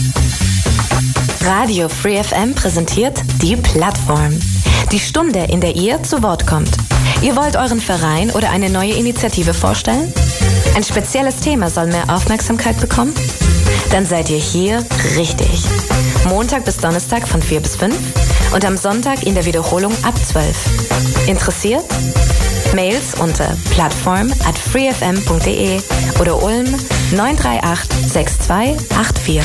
Radio Free FM präsentiert die Plattform. Die Stunde, in der ihr zu Wort kommt. Ihr wollt euren Verein oder eine neue Initiative vorstellen? Ein spezielles Thema soll mehr Aufmerksamkeit bekommen? Dann seid ihr hier richtig. Montag bis Donnerstag von 4 bis 5 und am Sonntag in der Wiederholung ab 12. Interessiert? Mails unter plattform@freefm.de oder Ulm 938 6284.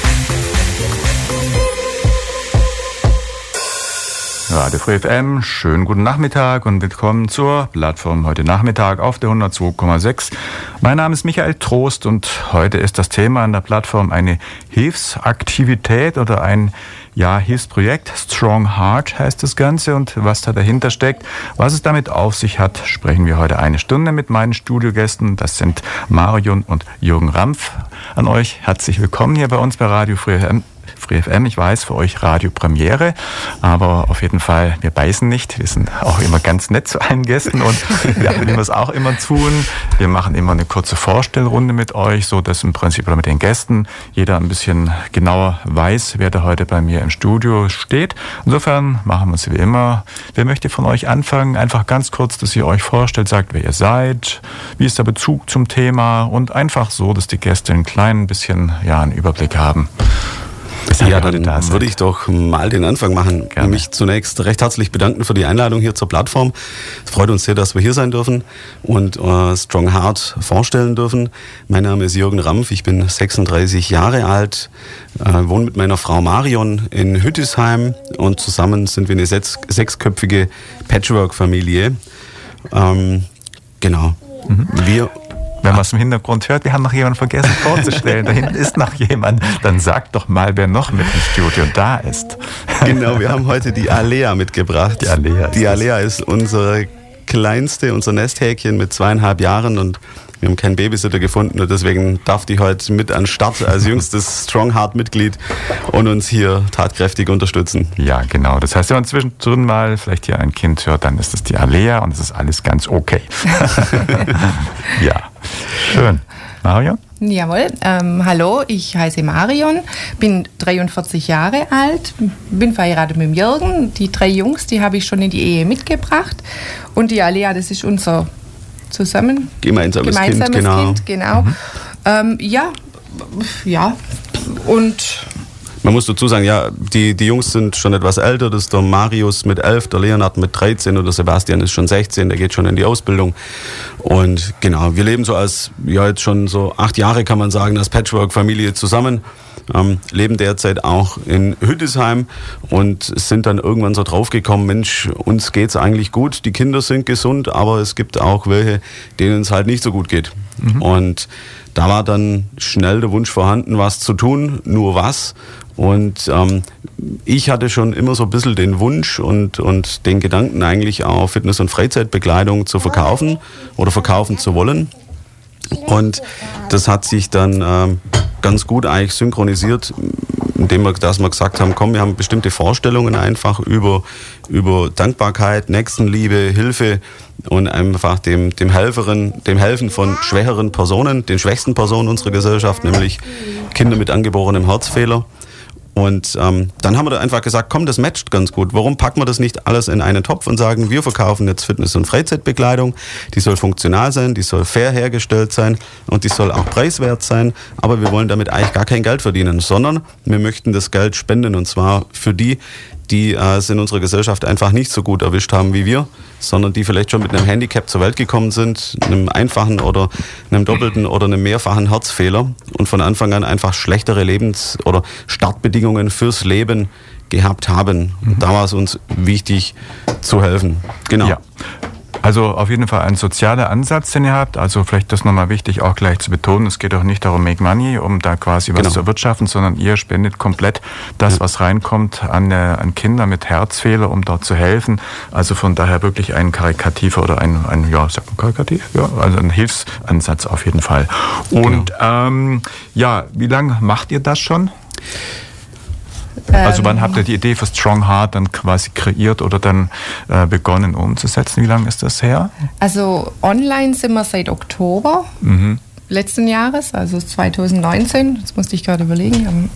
Radio Free FM, schönen guten Nachmittag und willkommen zur Plattform heute Nachmittag auf der 102,6. Mein Name ist Michael Trost und heute ist das Thema an der Plattform eine Hilfsaktivität oder ein Hilfsprojekt. Strong Heart heißt das Ganze, und was da dahinter steckt, was es damit auf sich hat, sprechen wir heute eine Stunde mit meinen Studiogästen. Das sind Marion und Jürgen Rampf. An euch herzlich willkommen hier bei uns bei Radio Free FM. Ich weiß, für euch Radiopremiere, aber auf jeden Fall, wir beißen nicht. Wir sind auch immer ganz nett zu allen Gästen und werden es auch immer tun. Wir machen immer eine kurze Vorstellrunde mit euch, so dass im Prinzip oder mit den Gästen jeder ein bisschen genauer weiß, wer da heute bei mir im Studio steht. Insofern machen wir es wie immer. Wer möchte von euch anfangen? Einfach ganz kurz, dass ihr euch vorstellt, sagt, wer ihr seid, wie ist der Bezug zum Thema und einfach so, dass die Gäste ein klein bisschen einen Überblick haben. Ja, dann würde ich doch mal den Anfang machen. Gerne. Mich zunächst recht herzlich bedanken für die Einladung hier zur Plattform. Es freut uns sehr, dass wir hier sein dürfen und Strong Heart vorstellen dürfen. Mein Name ist Jürgen Rampf, ich bin 36 Jahre alt, wohne mit meiner Frau Marion in Hüttisheim und zusammen sind wir eine sechsköpfige Patchwork-Familie. Genau. Wenn man es im Hintergrund hört, wir haben noch jemanden vergessen vorzustellen. Da hinten ist noch jemand. Dann sagt doch mal, wer noch mit im Studio da ist. Genau, wir haben heute die Alea mitgebracht. Die Alea ist unsere kleinste, unser Nesthäkchen mit 2,5 Jahren, und wir haben keinen Babysitter gefunden und deswegen darf die heute mit an den Start als jüngstes Strong Heart Mitglied und uns hier tatkräftig unterstützen. Ja, genau. Das heißt, wenn man zwischendrin mal vielleicht hier ein Kind hört, dann ist das die Alea und es ist alles ganz okay. Ja, schön. Marion? Jawohl, hallo, ich heiße Marion, bin 43 Jahre alt, bin verheiratet mit Jürgen. Die 3 Jungs, die habe ich schon in die Ehe mitgebracht, und die Alea, das ist unser gemeinsames Kind, genau. Und man muss dazu sagen, die Jungs sind schon etwas älter. Das ist der Marius mit 11, der Leonard mit 13 und der Sebastian ist schon 16, der geht schon in die Ausbildung. Und genau, wir leben so jetzt schon so 8 Jahre, kann man sagen, als Patchwork-Familie zusammen. Leben derzeit auch in Hüttisheim und sind dann irgendwann so draufgekommen, Mensch, uns geht's eigentlich gut, die Kinder sind gesund, aber es gibt auch welche, denen es halt nicht so gut geht. Und da war dann schnell der Wunsch vorhanden, was zu tun, nur was. Und ich hatte schon immer so ein bisschen den Wunsch und den Gedanken eigentlich auch Fitness- und Freizeitbekleidung zu verkaufen oder verkaufen zu wollen. Und das hat sich dann ganz gut eigentlich synchronisiert, indem wir gesagt haben, komm, wir haben bestimmte Vorstellungen einfach über Dankbarkeit, Nächstenliebe, Hilfe und einfach dem Helfen von schwächeren Personen, den schwächsten Personen unserer Gesellschaft, nämlich Kinder mit angeborenem Herzfehler. Und dann haben wir da einfach gesagt, komm, das matcht ganz gut. Warum packen wir das nicht alles in einen Topf und sagen, wir verkaufen jetzt Fitness- und Freizeitbekleidung, die soll funktional sein, die soll fair hergestellt sein und die soll auch preiswert sein, aber wir wollen damit eigentlich gar kein Geld verdienen, sondern wir möchten das Geld spenden, und zwar für die es in unserer Gesellschaft einfach nicht so gut erwischt haben wie wir, sondern die vielleicht schon mit einem Handicap zur Welt gekommen sind, einem einfachen oder einem doppelten oder einem mehrfachen Herzfehler und von Anfang an einfach schlechtere oder Startbedingungen fürs Leben gehabt haben. Da war es uns wichtig zu helfen. Genau. Ja. Also auf jeden Fall ein sozialer Ansatz, den ihr habt. Also vielleicht das nochmal wichtig auch gleich zu betonen. Es geht auch nicht darum, make money, um da quasi was zu erwirtschaften, sondern ihr spendet komplett das, was reinkommt, an Kinder mit Herzfehler, um dort zu helfen. Also von daher wirklich ein karikativer oder also ein Hilfsansatz auf jeden Fall. Und wie lange macht ihr das schon? Also wann habt ihr die Idee für Strong Heart dann quasi kreiert oder dann begonnen umzusetzen? Wie lange ist das her? Also online sind wir seit Oktober. letzten Jahres, also 2019, das musste ich gerade überlegen,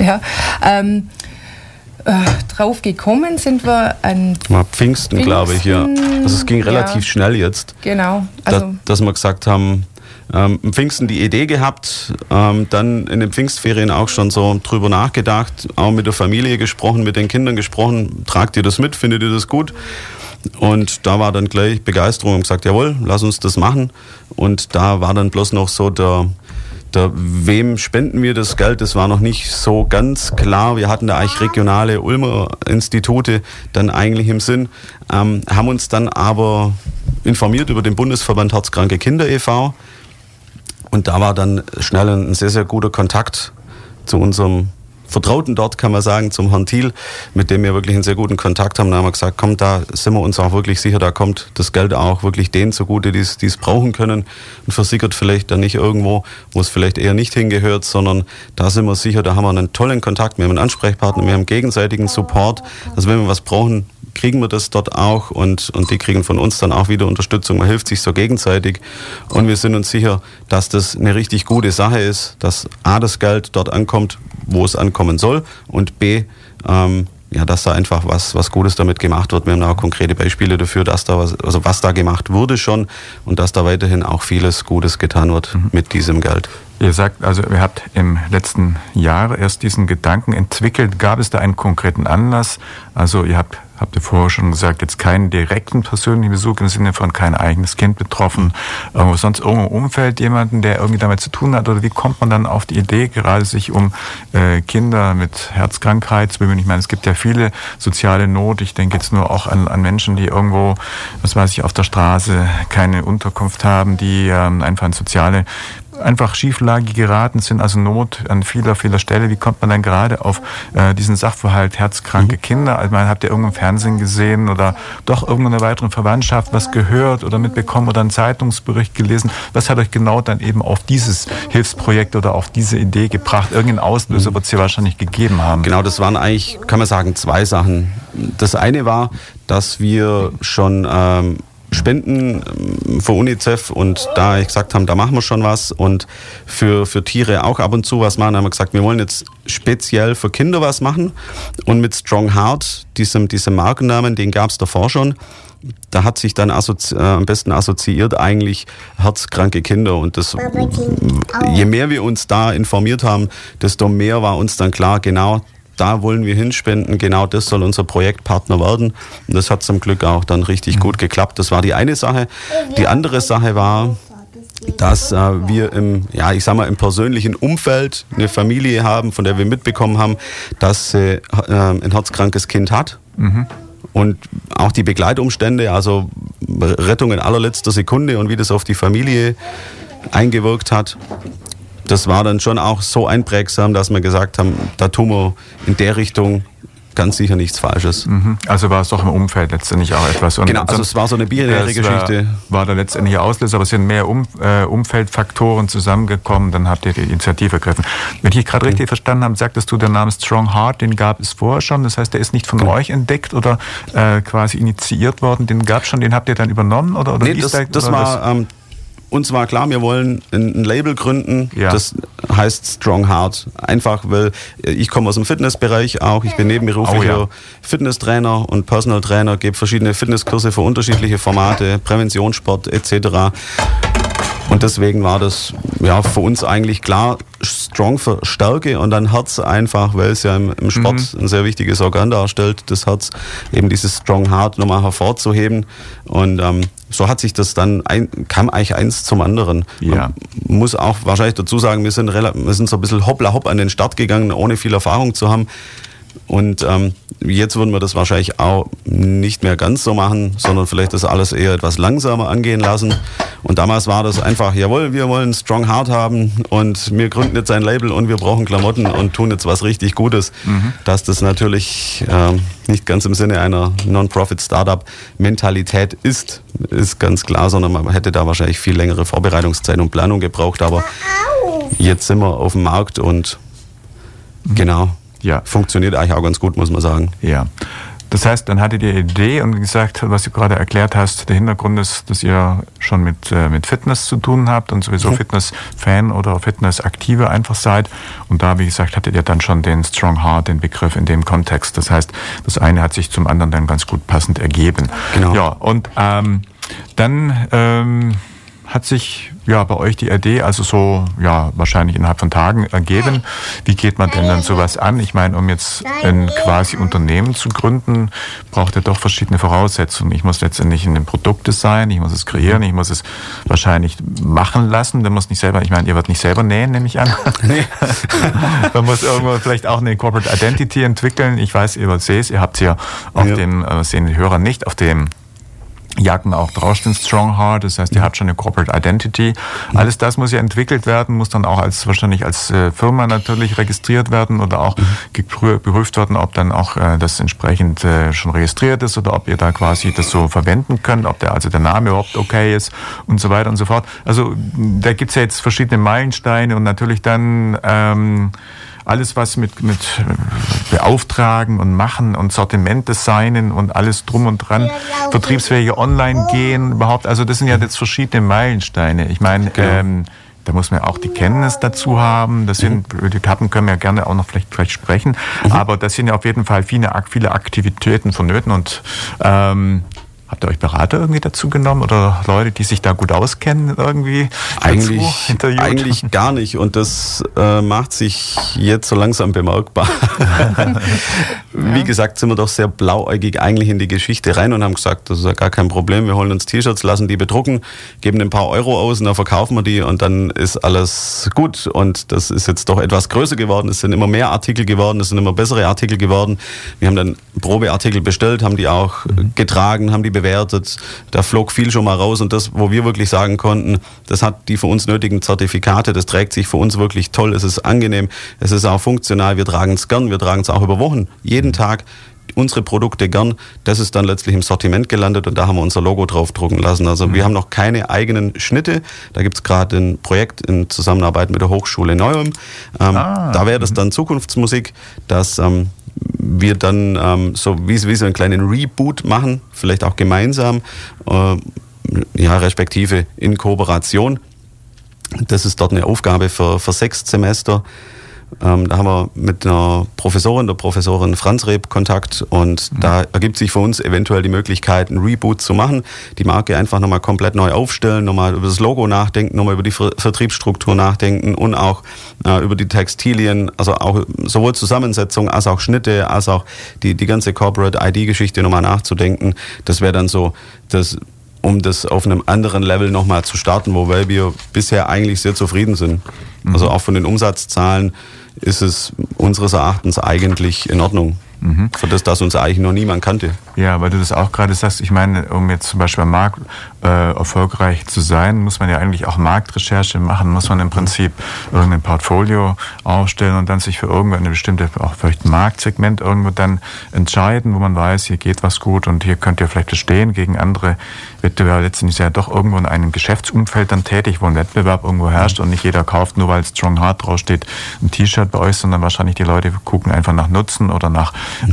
drauf gekommen sind wir an Pfingsten, glaube ich, ja. Also es ging relativ schnell jetzt. Genau. Also dass wir gesagt haben, im Pfingsten die Idee gehabt, dann in den Pfingstferien auch schon so drüber nachgedacht, auch mit der Familie gesprochen, mit den Kindern gesprochen, tragt ihr das mit, findet ihr das gut? Und da war dann gleich Begeisterung und gesagt, jawohl, lass uns das machen. Und da war dann bloß noch so wem spenden wir das Geld, das war noch nicht so ganz klar. Wir hatten da eigentlich regionale Ulmer Institute dann eigentlich im Sinn, haben uns dann aber informiert über den Bundesverband Herzkranke Kinder e.V. und da war dann schnell ein sehr, sehr guter Kontakt zu unserem Vertrauten dort, kann man sagen, zum Herrn Thiel, mit dem wir wirklich einen sehr guten Kontakt haben. Da haben wir gesagt, komm, da sind wir uns auch wirklich sicher, da kommt das Geld auch wirklich denen zugute, die es brauchen können und versickert vielleicht dann nicht irgendwo, wo es vielleicht eher nicht hingehört, sondern da sind wir sicher, da haben wir einen tollen Kontakt, wir haben einen Ansprechpartner, wir haben gegenseitigen Support. Also wenn wir was brauchen, kriegen wir das dort auch und die kriegen von uns dann auch wieder Unterstützung. Man hilft sich so gegenseitig und wir sind uns sicher, dass das eine richtig gute Sache ist, dass A, das Geld dort ankommt, wo es ankommen soll und B, dass da einfach was Gutes damit gemacht wird. Wir haben auch konkrete Beispiele dafür, dass da was da gemacht wurde schon und dass da weiterhin auch vieles Gutes getan wird mit diesem Geld. Ihr sagt, also ihr habt im letzten Jahr erst diesen Gedanken entwickelt. Gab es da einen konkreten Anlass? Also ihr habt ihr vorher schon gesagt, jetzt keinen direkten persönlichen Besuch im Sinne von kein eigenes Kind betroffen, sonst irgendwo im Umfeld jemanden, der irgendwie damit zu tun hat? Oder wie kommt man dann auf die Idee, gerade sich um Kinder mit Herzkrankheit zu bemühen? Ich meine, es gibt ja viele soziale Not. Ich denke jetzt nur auch an Menschen, die irgendwo, auf der Straße keine Unterkunft haben, die einfach in soziale Schieflage geraten sind, also Not an vieler Stelle. Wie kommt man dann gerade auf diesen Sachverhalt herzkranke Kinder? Also habt ihr irgendwo im Fernsehen gesehen oder doch irgendeine weitere Verwandtschaft was gehört oder mitbekommen oder einen Zeitungsbericht gelesen? Was hat euch genau dann eben auf dieses Hilfsprojekt oder auf diese Idee gebracht? Irgendeinen Auslöser wird es hier wahrscheinlich gegeben haben. Genau, das waren eigentlich, kann man sagen, zwei Sachen. Das eine war, dass wir schon Spenden für UNICEF und da gesagt haben, da machen wir schon was und für Tiere auch ab und zu was machen, haben wir gesagt, wir wollen jetzt speziell für Kinder was machen und mit Strong Heart, diesem Markennamen, den gab es davor schon, da hat sich dann am besten assoziiert eigentlich herzkranke Kinder und je mehr wir uns da informiert haben, desto mehr war uns dann klar, genau da wollen wir hinspenden, genau das soll unser Projektpartner werden. Und das hat zum Glück auch dann richtig gut geklappt. Das war die eine Sache. Die andere Sache war, dass wir im persönlichen Umfeld eine Familie haben, von der wir mitbekommen haben, dass sie ein herzkrankes Kind hat. Mhm. Und auch die Begleitumstände, also Rettung in allerletzter Sekunde und wie das auf die Familie eingewirkt hat. Das war dann schon auch so einprägsam, dass wir gesagt haben, da tun wir in der Richtung ganz sicher nichts Falsches. Also war es doch im Umfeld letztendlich auch etwas. Und genau, also es war so eine binäre Geschichte. War der letztendliche Auslöser, aber es sind mehr Umfeldfaktoren zusammengekommen, dann habt ihr die Initiative ergriffen. Wenn ich gerade richtig verstanden habe, sagtest du, der Name Strong Heart, den gab es vorher schon, das heißt, der ist nicht von euch entdeckt oder quasi initiiert worden, den gab es schon, den habt ihr dann übernommen? Oder nee, das war... Uns war klar, wir wollen ein Label gründen, das heißt Strong Heart. Einfach, weil ich komme aus dem Fitnessbereich auch. Ich bin nebenberuflicher Fitnesstrainer und Personal Trainer, gebe verschiedene Fitnesskurse für unterschiedliche Formate, Präventionssport etc. Und deswegen war das für uns eigentlich klar, Strong für Stärke und dann Herz einfach, weil es ja im Sport ein sehr wichtiges Organ darstellt, das Herz, eben dieses Strong Heart nochmal hervorzuheben. Und so hat sich das dann, kam eigentlich eins zum anderen. Man muss auch wahrscheinlich dazu sagen, wir sind so ein bisschen hoppla hopp an den Start gegangen, ohne viel Erfahrung zu haben. Und jetzt würden wir das wahrscheinlich auch nicht mehr ganz so machen, sondern vielleicht das alles eher etwas langsamer angehen lassen. Und damals war das einfach, jawohl, wir wollen Strong Heart haben und wir gründen jetzt ein Label und wir brauchen Klamotten und tun jetzt was richtig Gutes. Dass das natürlich nicht ganz im Sinne einer Non-Profit-Startup-Mentalität ist ganz klar, sondern man hätte da wahrscheinlich viel längere Vorbereitungszeit und Planung gebraucht. Aber jetzt sind wir auf dem Markt und genau. Ja. Funktioniert eigentlich auch ganz gut, muss man sagen. Ja. Das heißt, dann hattet ihr die Idee und gesagt, was du gerade erklärt hast, der Hintergrund ist, dass ihr schon mit Fitness zu tun habt und sowieso Fitness-Fan oder Fitness-Aktive einfach seid. Und da, wie gesagt, hattet ihr dann schon den Strong Heart, den Begriff in dem Kontext. Das heißt, das eine hat sich zum anderen dann ganz gut passend ergeben. Genau. Ja, und dann hat sich bei euch die Idee also so wahrscheinlich innerhalb von Tagen ergeben. Wie geht man denn dann sowas an? Ich meine, um jetzt ein quasi Unternehmen zu gründen, braucht ihr doch verschiedene Voraussetzungen. Ich muss letztendlich in dem Produktdesign, ich muss es kreieren, ich muss es wahrscheinlich machen lassen. Man muss nicht selber, ich meine, ihr werdet nicht selber nähen, nehme ich an. Nee. Man muss irgendwo vielleicht auch eine Corporate Identity entwickeln. Ich weiß, ihr seht es, ihr habt hier auf dem, sehen die Hörer nicht, auf dem Jacken auch drauf den Strong Heart, das heißt, ihr habt schon eine Corporate Identity. Alles das muss ja entwickelt werden, muss dann auch wahrscheinlich als Firma natürlich registriert werden oder auch geprüft werden, ob dann auch das entsprechend schon registriert ist oder ob ihr da quasi das so verwenden könnt, ob der Name überhaupt okay ist und so weiter und so fort. Also da gibt's ja jetzt verschiedene Meilensteine und natürlich dann alles, was mit Beauftragen und Machen und Sortiment designen und alles drum und dran, Vertriebswege online gehen, überhaupt, also das sind ja jetzt verschiedene Meilensteine. Ich meine, da muss man auch die Kenntnis dazu haben. Das sind, über die Etappen können wir ja gerne auch noch vielleicht sprechen, aber das sind ja auf jeden Fall viele Aktivitäten vonnöten und habt ihr euch Berater irgendwie dazu genommen oder Leute, die sich da gut auskennen irgendwie? Eigentlich gar nicht und das macht sich jetzt so langsam bemerkbar. Wie gesagt, sind wir doch sehr blauäugig eigentlich in die Geschichte rein und haben gesagt, das ist ja gar kein Problem, wir holen uns T-Shirts, lassen die bedrucken, geben ein paar Euro aus und dann verkaufen wir die und dann ist alles gut und das ist jetzt doch etwas größer geworden, es sind immer mehr Artikel geworden, es sind immer bessere Artikel geworden. Wir haben dann Probeartikel bestellt, haben die auch getragen, haben die bewertet, da flog viel schon mal raus und das, wo wir wirklich sagen konnten, das hat die für uns nötigen Zertifikate, das trägt sich für uns wirklich toll, es ist angenehm, es ist auch funktional, wir tragen es gern, wir tragen es auch über Wochen, jeden Tag unsere Produkte gern, das ist dann letztlich im Sortiment gelandet und da haben wir unser Logo drauf drucken lassen. Also wir haben noch keine eigenen Schnitte, da gibt es gerade ein Projekt in Zusammenarbeit mit der Hochschule Neu-Ulm, da wäre das dann Zukunftsmusik, dass wir dann so wie so einen kleinen Reboot machen, vielleicht auch gemeinsam, respektive in Kooperation. Das ist dort eine Aufgabe für 6 Semester. Da haben wir mit einer der Professorin Franz Reb, Kontakt und da ergibt sich für uns eventuell die Möglichkeit, einen Reboot zu machen, die Marke einfach nochmal komplett neu aufstellen, nochmal über das Logo nachdenken, nochmal über die Vertriebsstruktur nachdenken und auch über die Textilien, also auch sowohl Zusammensetzung als auch Schnitte, als auch die ganze Corporate ID-Geschichte nochmal nachzudenken. Das wäre dann so um das auf einem anderen Level nochmal zu starten, wobei wir bisher eigentlich sehr zufrieden sind. Also auch von den Umsatzzahlen ist es unseres Erachtens eigentlich in Ordnung. Für das uns eigentlich noch niemand kannte. Ja, weil du das auch gerade sagst, ich meine, um jetzt zum Beispiel am Markt erfolgreich zu sein, muss man ja eigentlich auch Marktrecherche machen, muss man im Prinzip irgendein Portfolio aufstellen und dann sich für irgendeine bestimmte, auch vielleicht ein Marktsegment irgendwo dann entscheiden, wo man weiß, hier geht was gut und hier könnt ihr vielleicht bestehen gegen andere Wettbewerber. Letztendlich ist ja doch irgendwo in einem Geschäftsumfeld dann tätig, wo ein Wettbewerb irgendwo herrscht und nicht jeder kauft, nur weil Strong Heart draufsteht, ein T-Shirt bei euch, sondern wahrscheinlich die Leute gucken einfach nach Nutzen oder nach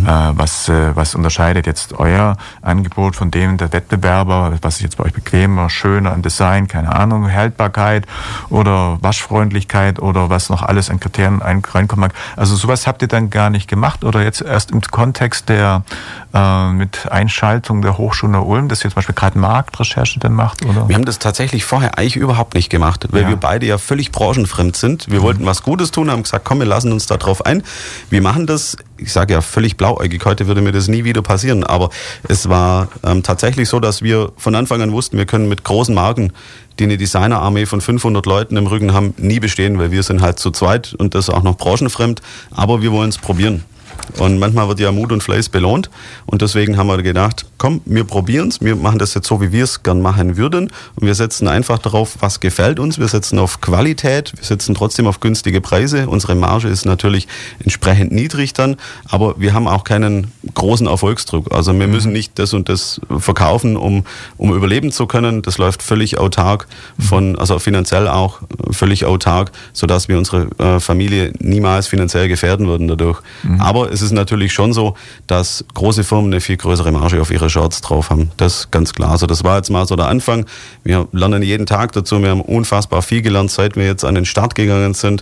was unterscheidet jetzt euer Angebot von dem der Wettbewerber, was ist jetzt bei euch bequemer, schöner im Design, keine Ahnung, Haltbarkeit oder Waschfreundlichkeit oder was noch alles an Kriterien reinkommen mag. Also sowas habt ihr dann gar nicht gemacht oder jetzt erst im Kontext der mit Einschaltung der Hochschule Ulm, dass ihr zum Beispiel gerade Marktrecherche dann macht? Oder? Wir haben das tatsächlich vorher eigentlich überhaupt nicht gemacht, weil wir beide ja völlig branchenfremd sind. Wir wollten was Gutes tun, haben gesagt, komm, wir lassen uns da drauf ein. Wir machen das, ich sage ja völlig blauäugig, heute würde mir das nie wieder passieren, aber es war tatsächlich so, dass wir von Anfang an wussten, wir können mit großen Marken, die eine Designerarmee von 500 Leuten im Rücken haben, nie bestehen, weil wir sind halt zu zweit und das auch noch branchenfremd, aber wir wollen es probieren. Und manchmal wird ja Mut und Fleiß belohnt und deswegen haben wir gedacht, komm, wir probieren es, wir machen das jetzt so, wie wir es gern machen würden und wir setzen einfach darauf, was gefällt uns, wir setzen auf Qualität, wir setzen trotzdem auf günstige Preise, unsere Marge ist natürlich entsprechend niedrig dann, aber wir haben auch keinen großen Erfolgsdruck, also wir müssen nicht das und das verkaufen, um überleben zu können, das läuft völlig autark, also finanziell auch völlig autark, sodass wir unsere Familie niemals finanziell gefährden würden dadurch, aber ist es natürlich schon so, dass große Firmen eine viel größere Marge auf ihre Shirts drauf haben. Das ist ganz klar. Also das war jetzt mal so der Anfang. Wir lernen jeden Tag dazu. Wir haben unfassbar viel gelernt, seit wir jetzt an den Start gegangen sind.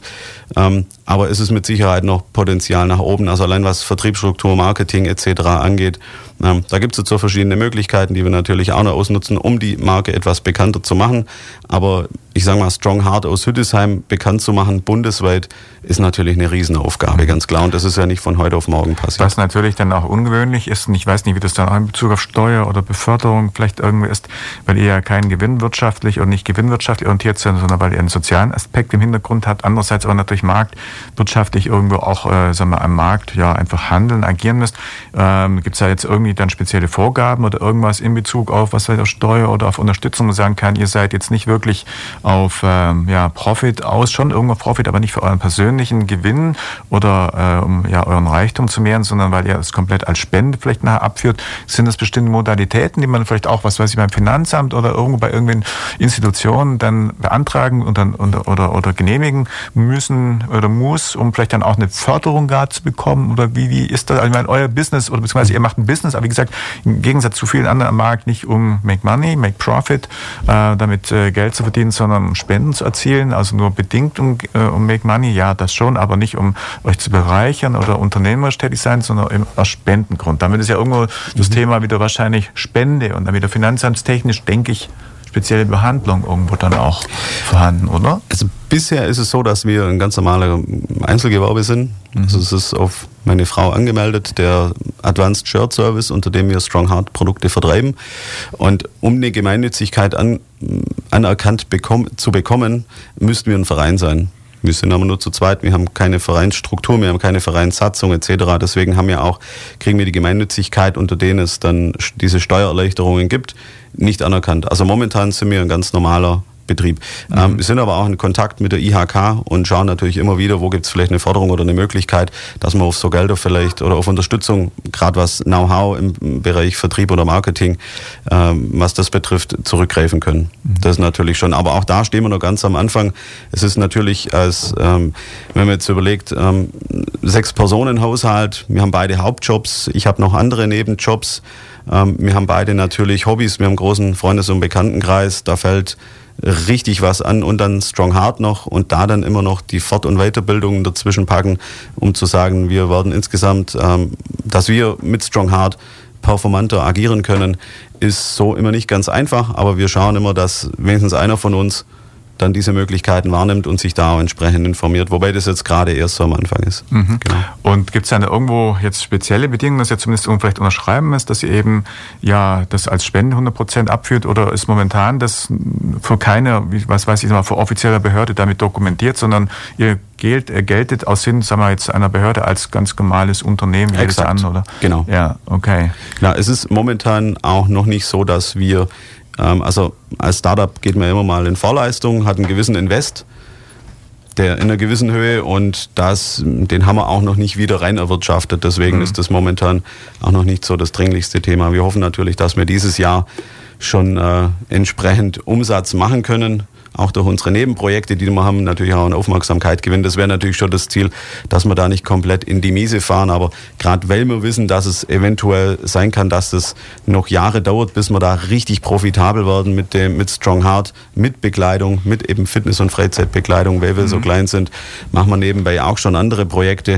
Aber es ist mit Sicherheit noch Potenzial nach oben. Also allein was Vertriebsstruktur, Marketing etc. angeht. Da gibt es jetzt so verschiedene Möglichkeiten, die wir natürlich auch noch ausnutzen, um die Marke etwas bekannter zu machen. Aber ich sage mal, Strong Heart aus Hüttesheim bekannt zu machen, bundesweit, ist natürlich eine Riesenaufgabe, ganz klar. Und das ist ja nicht von heute auf morgen passiert. Was natürlich dann auch ungewöhnlich ist, und ich weiß nicht, wie das dann auch in Bezug auf Steuer oder Beförderung vielleicht irgendwie ist, weil ihr ja kein gewinnwirtschaftlich oder nicht gewinnwirtschaftlich orientiert seid, sondern weil ihr einen sozialen Aspekt im Hintergrund habt. Andererseits aber natürlich marktwirtschaftlich irgendwo auch sagen wir, am Markt ja einfach handeln, agieren müsst. Gibt es da jetzt irgendwie dann spezielle Vorgaben oder irgendwas in Bezug auf, was weiß ich, auf Steuer oder auf Unterstützung, man sagen kann, ihr seid jetzt nicht wirklich auf Profit aus, schon irgendwo Profit, aber nicht für euren persönlichen Gewinn oder um euren Reichtum zu mehren, sondern weil ihr es komplett als Spende vielleicht nachher abführt. Sind das bestimmte Modalitäten, die man vielleicht auch, was weiß ich, beim Finanzamt oder irgendwo bei irgendwelchen Institutionen dann beantragen und dann oder genehmigen müssen oder muss, um vielleicht dann auch eine Förderung gerade zu bekommen? Oder wie ist das? Also ich meine, euer Business oder beziehungsweise ihr macht ein Business, aber wie gesagt, im Gegensatz zu vielen anderen am Markt nicht um Make Money, Make Profit, damit Geld zu verdienen, sondern um Spenden zu erzielen, also nur bedingt um Make Money, ja, das schon, aber nicht um euch zu bereichern oder unternehmerisch tätig sein, sondern aus Spendengrund. Damit ist ja irgendwo das Thema wieder wahrscheinlich Spende und dann wieder finanzamtstechnisch, denke ich, spezielle Behandlung irgendwo dann auch vorhanden, oder? Also bisher ist es so, dass wir ein ganz normaler Einzelgewerbe sind. Also es ist auf meine Frau angemeldet, der Advanced Shirt Service, unter dem wir Strong Heart Produkte vertreiben. Und um eine Gemeinnützigkeit anerkannt zu bekommen, müssten wir ein Verein sein. Wir sind aber nur zu zweit, wir haben keine Vereinsstruktur, wir haben keine Vereinssatzung etc. Deswegen kriegen wir die Gemeinnützigkeit, unter denen es dann diese Steuererleichterungen gibt, nicht anerkannt. Also momentan sind wir ein ganz normaler Betrieb. Wir sind aber auch in Kontakt mit der IHK und schauen natürlich immer wieder, wo gibt es vielleicht eine Förderung oder eine Möglichkeit, dass wir auf so Gelder vielleicht oder auf Unterstützung, gerade was Know-how im Bereich Vertrieb oder Marketing, was das betrifft, zurückgreifen können. Das ist natürlich schon, aber auch da stehen wir noch ganz am Anfang. Es ist natürlich, wenn man jetzt überlegt, 6-Personen-Haushalt, wir haben beide Hauptjobs, ich habe noch andere Nebenjobs, wir haben beide natürlich Hobbys, wir haben einen großen Freundes- und Bekanntenkreis, da fällt richtig was an und dann Strong Heart noch und da dann immer noch die Fort- und Weiterbildungen dazwischen packen, um zu sagen, wir werden insgesamt, dass wir mit Strong Heart performanter agieren können, ist so immer nicht ganz einfach, aber wir schauen immer, dass wenigstens einer von uns dann diese Möglichkeiten wahrnimmt und sich da auch entsprechend informiert, wobei das jetzt gerade erst so am Anfang ist. Mhm. Genau. Und gibt es dann irgendwo jetzt spezielle Bedingungen, dass ihr zumindest vielleicht unterschreiben müsst, dass ihr eben das als Spende 100% abführt, oder ist momentan das für keine, was weiß ich mal, für offizieller Behörde damit dokumentiert, sondern ihr geltet aus Sinn, sagen wir jetzt einer Behörde als ganz normales Unternehmen, jedes an, oder? Genau. Ja, okay. Ja, es ist momentan auch noch nicht so, dass wir also als Startup geht man immer mal in Vorleistung, hat einen gewissen Invest, der in einer gewissen Höhe, und den haben wir auch noch nicht wieder rein erwirtschaftet. Deswegen ist das momentan auch noch nicht so das dringlichste Thema. Wir hoffen natürlich, dass wir dieses Jahr schon entsprechend Umsatz machen können. Auch durch unsere Nebenprojekte, die wir haben, natürlich auch an Aufmerksamkeit gewinnen. Das wäre natürlich schon das Ziel, dass wir da nicht komplett in die Miese fahren. Aber gerade weil wir wissen, dass es eventuell sein kann, dass das noch Jahre dauert, bis wir da richtig profitabel werden mit Strong Heart, mit Bekleidung, mit eben Fitness- und Freizeitbekleidung, weil wir so klein sind, machen wir nebenbei auch schon andere Projekte,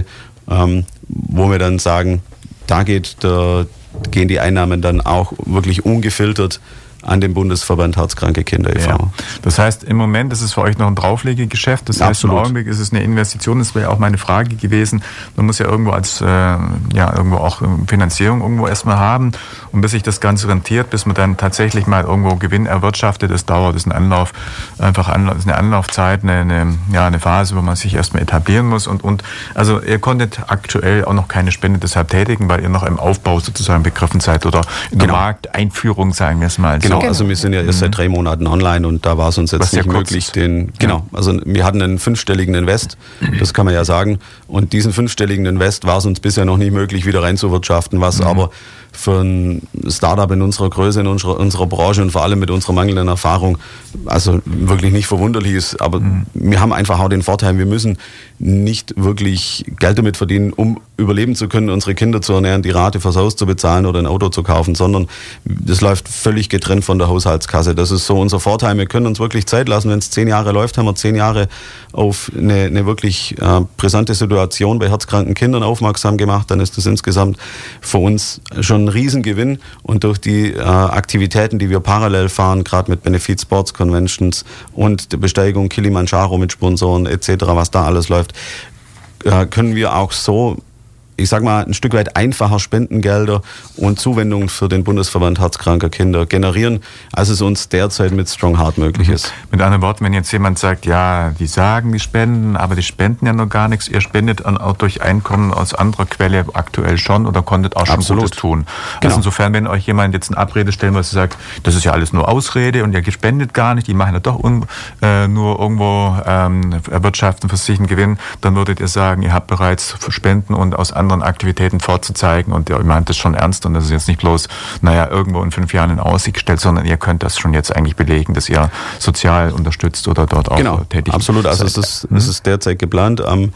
wo wir dann sagen, da gehen die Einnahmen dann auch wirklich ungefiltert an den Bundesverband Herzkranke Kinder e.V. Ja. Das heißt, im Moment ist es für euch noch ein Drauflegegeschäft. Das heißt, im Augenblick ist es eine Investition. Das wäre auch meine Frage gewesen. Man muss ja irgendwo irgendwo auch Finanzierung irgendwo erstmal haben. Und bis sich das Ganze rentiert, bis man dann tatsächlich mal irgendwo Gewinn erwirtschaftet, das dauert, das ist eine Anlaufzeit, eine Phase, wo man sich erstmal etablieren muss. Und also ihr konntet aktuell auch noch keine Spende deshalb tätigen, weil ihr noch im Aufbau sozusagen begriffen seid oder in der Markteinführung, sagen wir es mal. Genau, also wir sind ja erst seit 3 Monaten online und da war es uns jetzt nicht möglich, also wir hatten einen 5-stelligen Invest, das kann man ja sagen, und diesen 5-stelligen Invest war es uns bisher noch nicht möglich, wieder reinzuwirtschaften, was aber für ein Startup in unserer Größe, in unserer Branche und vor allem mit unserer mangelnden Erfahrung, also wirklich nicht verwunderlich ist, aber wir haben einfach auch den Vorteil, wir müssen nicht wirklich Geld damit verdienen, um überleben zu können, unsere Kinder zu ernähren, die Rate fürs Haus zu bezahlen oder ein Auto zu kaufen, sondern das läuft völlig getrennt von der Haushaltskasse. Das ist so unser Vorteil. Wir können uns wirklich Zeit lassen. Wenn es 10 Jahre läuft, haben wir 10 Jahre auf eine wirklich brisante Situation bei herzkranken Kindern aufmerksam gemacht. Dann ist das insgesamt für uns schon ein Riesengewinn. Und durch die Aktivitäten, die wir parallel fahren, gerade mit Benefit Sports Conventions und der Besteigung Kilimanjaro mit Sponsoren etc., was da alles läuft, können wir auch so, ich sag mal, ein Stück weit einfacher Spendengelder und Zuwendungen für den Bundesverband Herzkranker Kinder generieren, als es uns derzeit mit Strong Heart möglich ist. Mit anderen Worten, wenn jetzt jemand sagt, ja, die sagen, die spenden, aber die spenden ja noch gar nichts, ihr spendet auch durch Einkommen aus anderer Quelle aktuell schon oder konntet auch schon Gutes tun. Genau. Also insofern, wenn euch jemand jetzt eine Abrede stellen, was sagt, das ist ja alles nur Ausrede und ihr spendet gar nicht, die machen ja doch nur irgendwo erwirtschaften für sich einen Gewinn, dann würdet ihr sagen, ihr habt bereits Spenden und aus anderen Aktivitäten vorzuzeigen und ihr meint das schon ernst und das ist jetzt nicht bloß, irgendwo in 5 Jahren in Aussicht gestellt, sondern ihr könnt das schon jetzt eigentlich belegen, dass ihr sozial unterstützt oder dort auch tätig seid. Absolut. Also es ist derzeit geplant. Am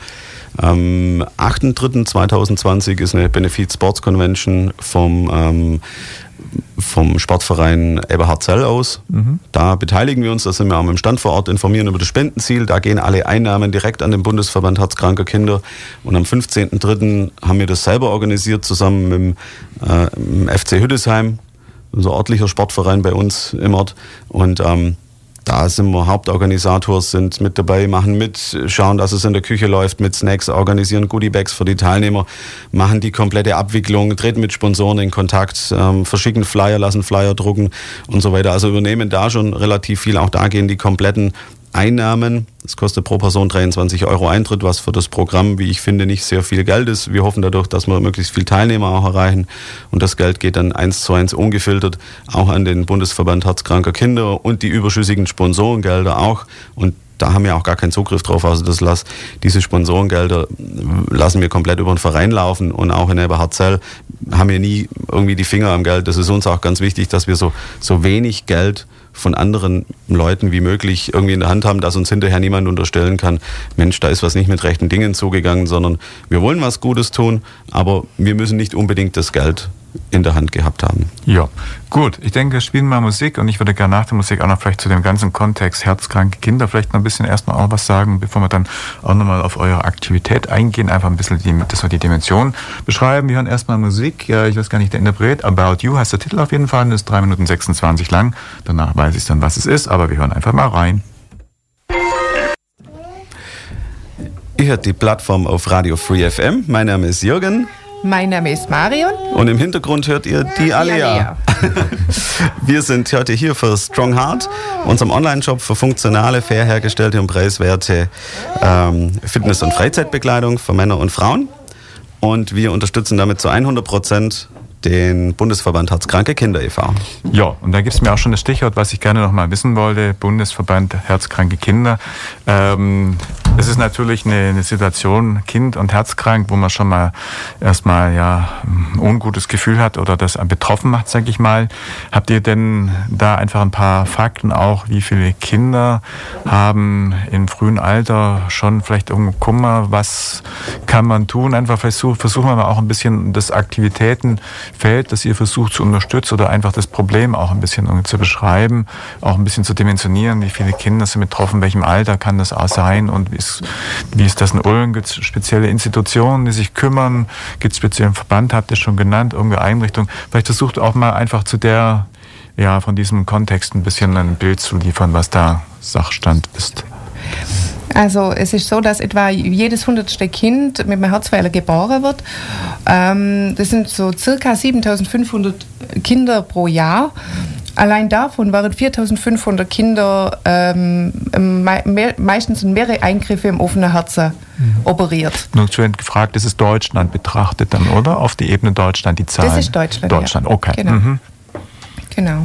8.3.2020 ist eine Benefit Sports Convention vom Sportverein Eberhard-Zell aus. Da beteiligen wir uns, da sind wir auch im Stand vor Ort, informieren über das Spendenziel. Da gehen alle Einnahmen direkt an den Bundesverband Herzkranker Kinder. Und am 15.3. haben wir das selber organisiert, zusammen mit dem FC Hüttesheim, unser örtlicher Sportverein bei uns im Ort. Und da sind wir Hauptorganisator, sind mit dabei, machen mit, schauen, dass es in der Küche läuft, mit Snacks, organisieren Goodiebags für die Teilnehmer, machen die komplette Abwicklung, treten mit Sponsoren in Kontakt, verschicken Flyer, lassen Flyer drucken und so weiter. Also übernehmen da schon relativ viel. Auch da gehen die kompletten Einnahmen. Es kostet pro Person 23 € Eintritt, was für das Programm, wie ich finde, nicht sehr viel Geld ist. Wir hoffen dadurch, dass wir möglichst viele Teilnehmer auch erreichen. Und das Geld geht dann 1:1 ungefiltert auch an den Bundesverband Herzkranker Kinder und die überschüssigen Sponsorengelder auch. Und da haben wir auch gar keinen Zugriff drauf. Also diese Sponsorengelder lassen wir komplett über den Verein laufen. Und auch in Eberhard-Zell haben wir nie irgendwie die Finger am Geld. Das ist uns auch ganz wichtig, dass wir so wenig Geld von anderen Leuten wie möglich irgendwie in der Hand haben, dass uns hinterher niemand unterstellen kann, Mensch, da ist was nicht mit rechten Dingen zugegangen, sondern wir wollen was Gutes tun, aber wir müssen nicht unbedingt das Geld in der Hand gehabt haben. Ja, gut. Ich denke, wir spielen mal Musik und ich würde gerne nach der Musik auch noch vielleicht zu dem ganzen Kontext herzkranke Kinder vielleicht noch ein bisschen erstmal auch was sagen, bevor wir dann auch nochmal auf eure Aktivität eingehen, einfach ein bisschen dass wir die Dimension beschreiben. Wir hören erstmal Musik, ich weiß gar nicht, der Interpret, About You heißt der Titel auf jeden Fall, das ist 3 Minuten 26 lang. Danach weiß ich dann, was es ist, aber wir hören einfach mal rein. Ihr hört die Plattform auf Radio Free FM. Mein Name ist Jürgen. Mein Name ist Marion. Und im Hintergrund hört ihr die Alea. Wir sind heute hier für Strong Heart, unserem Online-Shop für funktionale, fair hergestellte und preiswerte Fitness- und Freizeitbekleidung für Männer und Frauen. Und wir unterstützen damit zu 100% den Bundesverband Herzkranke Kinder e.V. Ja, und da gibt es mir auch schon das Stichwort, was ich gerne noch mal wissen wollte, Bundesverband Herzkranke Kinder. Es ist natürlich eine Situation, Kind und herzkrank, wo man schon mal erstmal ein ungutes Gefühl hat oder das betroffen macht, sage ich mal. Habt ihr denn da einfach ein paar Fakten auch, wie viele Kinder haben im frühen Alter schon vielleicht irgendwo Kummer? Was kann man tun? Einfach versuchen wir mal auch ein bisschen das Aktivitätenfeld, das ihr versucht zu unterstützen oder einfach das Problem auch ein bisschen zu beschreiben, auch ein bisschen zu dimensionieren, wie viele Kinder sind betroffen, in welchem Alter kann das auch sein und wie ist das in Ulm? Gibt es spezielle Institutionen, die sich kümmern? Gibt es speziellen Verband, habt ihr schon genannt, irgendeine Einrichtung? Vielleicht versucht auch mal einfach von diesem Kontext ein bisschen ein Bild zu liefern, was da Sachstand ist. Also es ist so, dass etwa jedes 100. Kind mit einem Herzfehler geboren wird. Das sind so circa 7.500 Kinder pro Jahr. Allein davon waren 4.500 Kinder meistens in mehrere Eingriffe im offenen Herzen operiert. Nur zu gefragt, das ist Deutschland betrachtet dann, oder? Auf die Ebene Deutschland, die Zahlen? Das ist Deutschland, Deutschland, ja. Okay. Genau. Genau.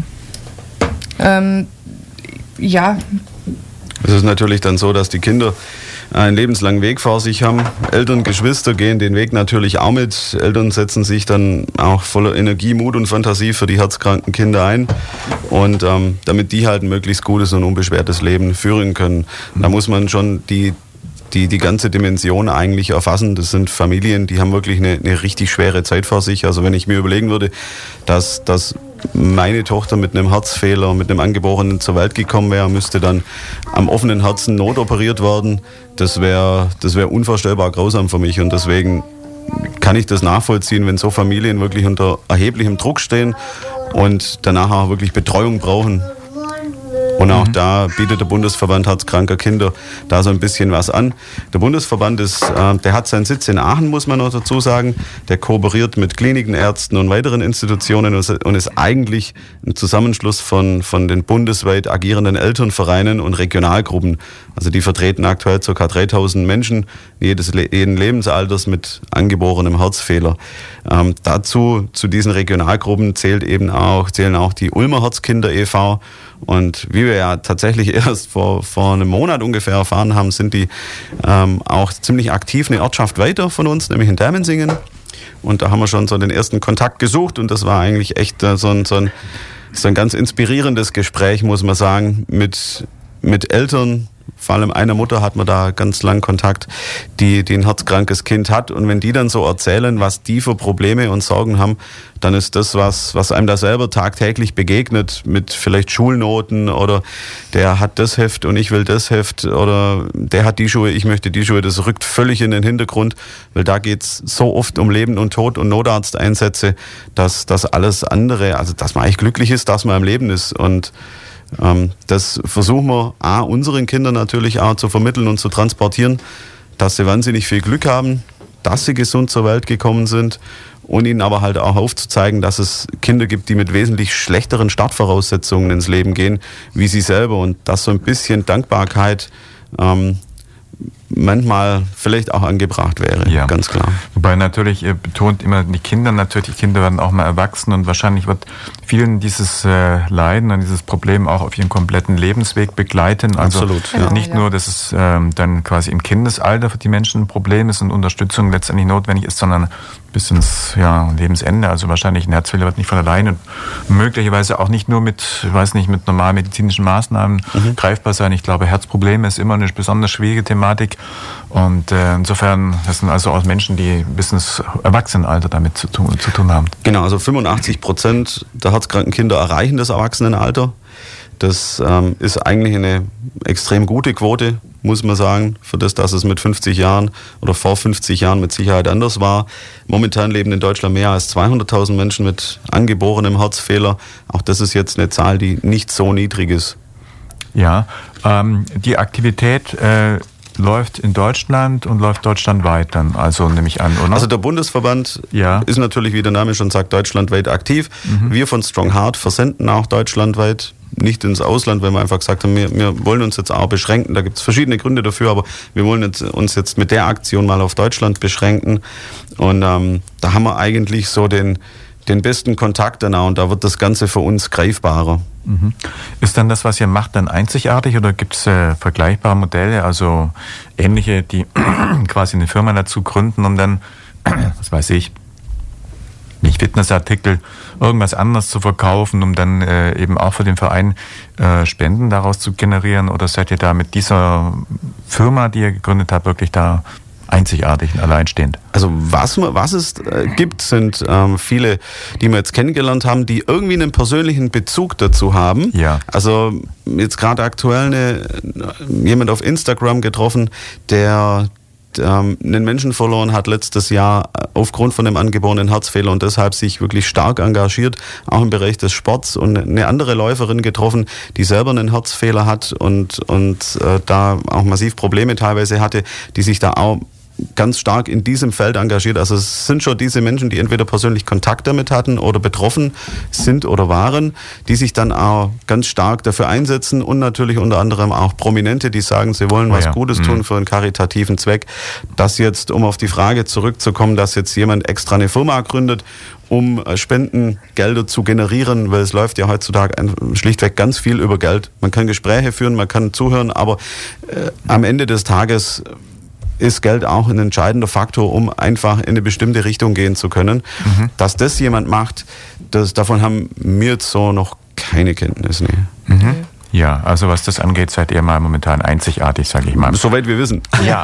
Es ist natürlich dann so, dass die Kinder einen lebenslangen Weg vor sich haben. Eltern, Geschwister gehen den Weg natürlich auch mit. Eltern setzen sich dann auch voller Energie, Mut und Fantasie für die herzkranken Kinder ein. Und damit die halt ein möglichst gutes und unbeschwertes Leben führen können. Da muss man schon die die ganze Dimension eigentlich erfassen. Das sind Familien, die haben wirklich eine richtig schwere Zeit vor sich. Also wenn ich mir überlegen würde, dass meine Tochter mit einem Herzfehler, mit einem Angeborenen zur Welt gekommen wäre, müsste dann am offenen Herzen notoperiert werden, das wäre unvorstellbar grausam für mich. Und deswegen kann ich das nachvollziehen, wenn so Familien wirklich unter erheblichem Druck stehen und danach auch wirklich Betreuung brauchen. Und auch da bietet der Bundesverband Herzkranker Kinder da so ein bisschen was an. Der Bundesverband der hat seinen Sitz in Aachen, muss man noch dazu sagen. Der kooperiert mit Kliniken, Ärzten und weiteren Institutionen und ist eigentlich ein Zusammenschluss von den bundesweit agierenden Elternvereinen und Regionalgruppen. Also die vertreten aktuell ca. 3000 Menschen jeden Lebensalters mit angeborenem Herzfehler. Zu diesen Regionalgruppen zählen auch die Ulmer Herzkinder e.V. Und wie wir ja tatsächlich erst vor einem Monat ungefähr erfahren haben, sind die auch ziemlich aktiv eine Ortschaft weiter von uns, nämlich in Dermensingen. Und da haben wir schon so den ersten Kontakt gesucht und das war eigentlich echt so ein ganz inspirierendes Gespräch, muss man sagen, mit Eltern. Vor allem einer Mutter hat man da ganz lang Kontakt, die ein herzkrankes Kind hat. Und wenn die dann so erzählen, was die für Probleme und Sorgen haben, dann ist das was einem da selber tagtäglich begegnet, mit vielleicht Schulnoten oder der hat das Heft und ich will das Heft oder der hat die Schuhe, ich möchte die Schuhe. Das rückt völlig in den Hintergrund, weil da geht's so oft um Leben und Tod und Notarzteinsätze, dass das alles andere, also dass man eigentlich glücklich ist, dass man am Leben ist. Und das versuchen wir unseren Kindern natürlich auch zu vermitteln und zu transportieren, dass sie wahnsinnig viel Glück haben, dass sie gesund zur Welt gekommen sind und ihnen aber halt auch aufzuzeigen, dass es Kinder gibt, die mit wesentlich schlechteren Startvoraussetzungen ins Leben gehen, wie sie selber und dass so ein bisschen Dankbarkeit manchmal vielleicht auch angebracht wäre, ja. Ganz klar. Wobei natürlich, ihr betont immer die Kinder werden auch mal erwachsen und wahrscheinlich wird vielen dieses Leiden und dieses Problem auch auf ihren kompletten Lebensweg begleiten. Also absolut, nicht nur, dass es dann quasi im Kindesalter für die Menschen ein Problem ist und Unterstützung letztendlich notwendig ist, sondern bis ins Lebensende. Also wahrscheinlich ein Herzfehler wird nicht von alleine und möglicherweise auch nicht nur mit normalen medizinischen Maßnahmen greifbar sein. Ich glaube, Herzprobleme ist immer eine besonders schwierige Thematik. Und insofern, das sind also auch Menschen, die bis ins Erwachsenenalter damit zu tun haben. Genau, also 85% der herzkranken Kinder erreichen das Erwachsenenalter. Das ist eigentlich eine extrem gute Quote, muss man sagen, für das, dass es mit 50 Jahren oder vor 50 Jahren mit Sicherheit anders war. Momentan leben in Deutschland mehr als 200.000 Menschen mit angeborenem Herzfehler. Auch das ist jetzt eine Zahl, die nicht so niedrig ist. Ja, die Aktivität läuft in Deutschland und läuft deutschlandweit dann, also nehme ich an, oder? Also der Bundesverband ist natürlich, wie der Name schon sagt, deutschlandweit aktiv. Wir von Strong Heart versenden auch deutschlandweit, nicht ins Ausland, weil wir einfach gesagt haben, wir wollen uns jetzt auch beschränken. Da gibt es verschiedene Gründe dafür, aber wir wollen uns jetzt mit der Aktion mal auf Deutschland beschränken. Und da haben wir eigentlich so den besten Kontakt danach und da wird das Ganze für uns greifbarer. Ist dann das, was ihr macht, dann einzigartig oder gibt es vergleichbare Modelle, also ähnliche, die quasi eine Firma dazu gründen, um dann, was weiß ich, nicht Fitnessartikel, irgendwas anderes zu verkaufen, um dann eben auch für den Verein Spenden daraus zu generieren? Oder seid ihr da mit dieser Firma, die ihr gegründet habt, wirklich da einzigartig und alleinstehend? Also was es gibt, sind viele, die wir jetzt kennengelernt haben, die irgendwie einen persönlichen Bezug dazu haben. Ja. Also jetzt gerade aktuell jemand auf Instagram getroffen, der einen Menschen verloren hat letztes Jahr aufgrund von einem angeborenen Herzfehler und deshalb sich wirklich stark engagiert, auch im Bereich des Sports, und eine andere Läuferin getroffen, die selber einen Herzfehler hat und da auch massiv Probleme teilweise hatte, die sich da auch ganz stark in diesem Feld engagiert. Also es sind schon diese Menschen, die entweder persönlich Kontakt damit hatten oder betroffen sind oder waren, die sich dann auch ganz stark dafür einsetzen und natürlich unter anderem auch Prominente, die sagen, sie wollen was Gutes tun für einen karitativen Zweck. Das jetzt, um auf die Frage zurückzukommen, dass jetzt jemand extra eine Firma gründet, um Spendengelder zu generieren, weil es läuft ja heutzutage schlichtweg ganz viel über Geld. Man kann Gespräche führen, man kann zuhören, aber am Ende des Tages ist Geld auch ein entscheidender Faktor, um einfach in eine bestimmte Richtung gehen zu können. Dass das jemand macht, davon haben wir jetzt so noch keine Kenntnis. Nee. Ja, also was das angeht, seid ihr mal momentan einzigartig, sage ich mal. Soweit wir wissen. Ja.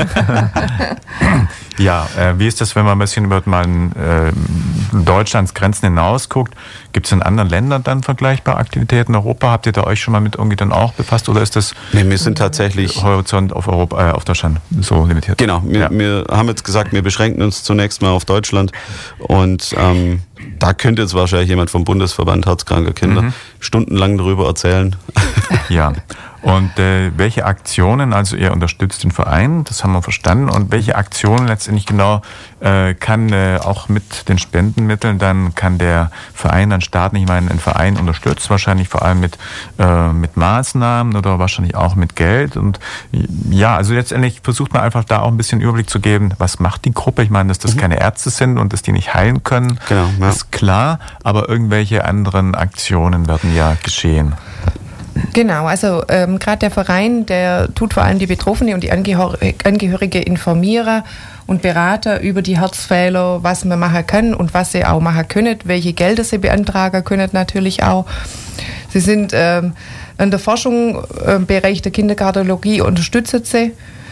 Ja, wie ist das, wenn man ein bisschen über Deutschlands Grenzen hinaus guckt? Gibt es in anderen Ländern dann vergleichbare Aktivitäten in Europa? Habt ihr da euch schon mal mit irgendwie dann auch befasst oder ist das wir sind tatsächlich Horizont auf Europa, auf Deutschland so limitiert? Genau, wir haben jetzt gesagt, wir beschränken uns zunächst mal auf Deutschland und da könnte jetzt wahrscheinlich jemand vom Bundesverband Herzkranker Kinder stundenlang darüber erzählen. Ja. Und welche Aktionen, also ihr unterstützt den Verein, das haben wir verstanden, und welche Aktionen letztendlich genau kann auch mit den Spendenmitteln, dann kann der Verein dann starten? Ich meine, ein Verein unterstützt wahrscheinlich vor allem mit Maßnahmen oder wahrscheinlich auch mit Geld. Und ja, also letztendlich versucht man einfach da auch ein bisschen Überblick zu geben, was macht die Gruppe? Ich meine, dass das keine Ärzte sind und dass die nicht heilen können, genau, ja. Ist klar, aber irgendwelche anderen Aktionen werden ja geschehen. Genau, also gerade der Verein, der tut vor allem die Betroffene und die Angehörige informieren und beraten über die Herzfehler, was wir machen können und was sie auch machen können, welche Gelder sie beantragen können natürlich auch. Sie sind in der Forschung im Bereich der Kinderkardiologie unterstützen sie.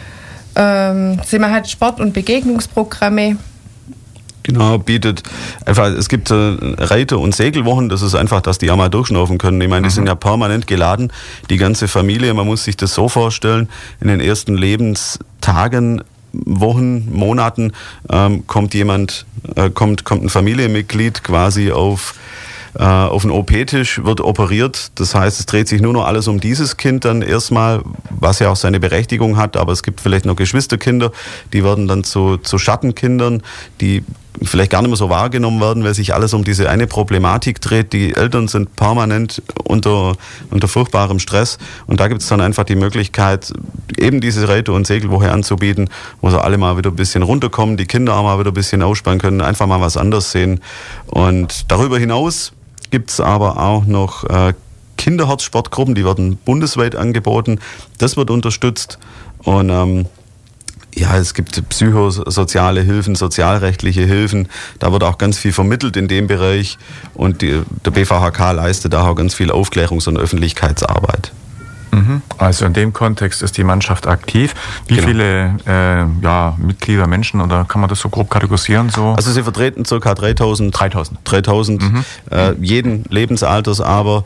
Sie machen Sport- und Begegnungsprogramme. Genau, bietet einfach, es gibt Reiter- und Segelwochen, das ist einfach, dass die auch mal durchschnaufen können. Ich meine, die sind ja permanent geladen, die ganze Familie, man muss sich das so vorstellen, in den ersten Lebenstagen, Wochen, Monaten kommt ein Familienmitglied quasi auf den OP-Tisch, wird operiert. Das heißt, es dreht sich nur noch alles um dieses Kind dann erstmal, was ja auch seine Berechtigung hat, aber es gibt vielleicht noch Geschwisterkinder, die werden dann zu Schattenkindern, die vielleicht gar nicht mehr so wahrgenommen werden, weil sich alles um diese eine Problematik dreht. Die Eltern sind permanent unter furchtbarem Stress und da gibt es dann einfach die Möglichkeit, eben diese Reiter- und Segelwoche anzubieten, wo sie alle mal wieder ein bisschen runterkommen, die Kinder auch mal wieder ein bisschen ausspannen können, einfach mal was anderes sehen. Und darüber hinaus gibt es aber auch noch Kinderherzsportgruppen, die werden bundesweit angeboten. Das wird unterstützt und ja, es gibt psychosoziale Hilfen, sozialrechtliche Hilfen. Da wird auch ganz viel vermittelt in dem Bereich. Und der BVHK leistet auch ganz viel Aufklärungs- und Öffentlichkeitsarbeit. Also in dem Kontext ist die Mannschaft aktiv. Wie viele Mitglieder, Menschen, oder kann man das so grob kategorisieren? So? Also sie vertreten ca. 3000. Jeden Lebensalters, aber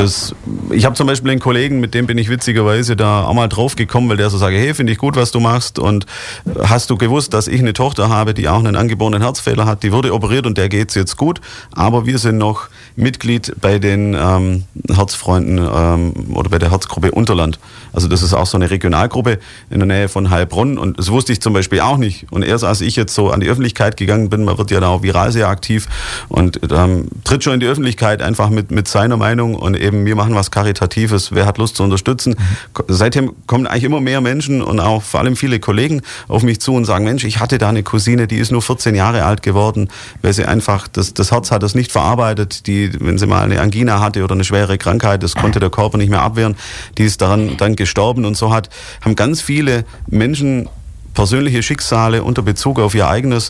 ich habe zum Beispiel einen Kollegen, mit dem bin ich witzigerweise da auch mal drauf gekommen, weil der so sagt, hey, finde ich gut, was du machst, und hast du gewusst, dass ich eine Tochter habe, die auch einen angeborenen Herzfehler hat, die wurde operiert und der geht's jetzt gut, aber wir sind noch Mitglied bei den Herzfreunden oder bei der Herzgruppe Unterland. Also das ist auch so eine Regionalgruppe in der Nähe von Heilbronn und das wusste ich zum Beispiel auch nicht. Und erst als ich jetzt so an die Öffentlichkeit gegangen bin, man wird ja da auch viral sehr aktiv und tritt schon in die Öffentlichkeit einfach mit seiner Meinung und eben wir machen was Karitatives, wer hat Lust zu unterstützen. Seitdem kommen eigentlich immer mehr Menschen und auch vor allem viele Kollegen auf mich zu und sagen, Mensch, ich hatte da eine Cousine, die ist nur 14 Jahre alt geworden, weil sie einfach, das Herz hat das nicht verarbeitet, wenn sie mal eine Angina hatte oder eine schwere Krankheit, das konnte der Körper nicht mehr abwehren, die ist daran dann gestorben und so haben ganz viele Menschen persönliche Schicksale unter Bezug auf ihr eigenes,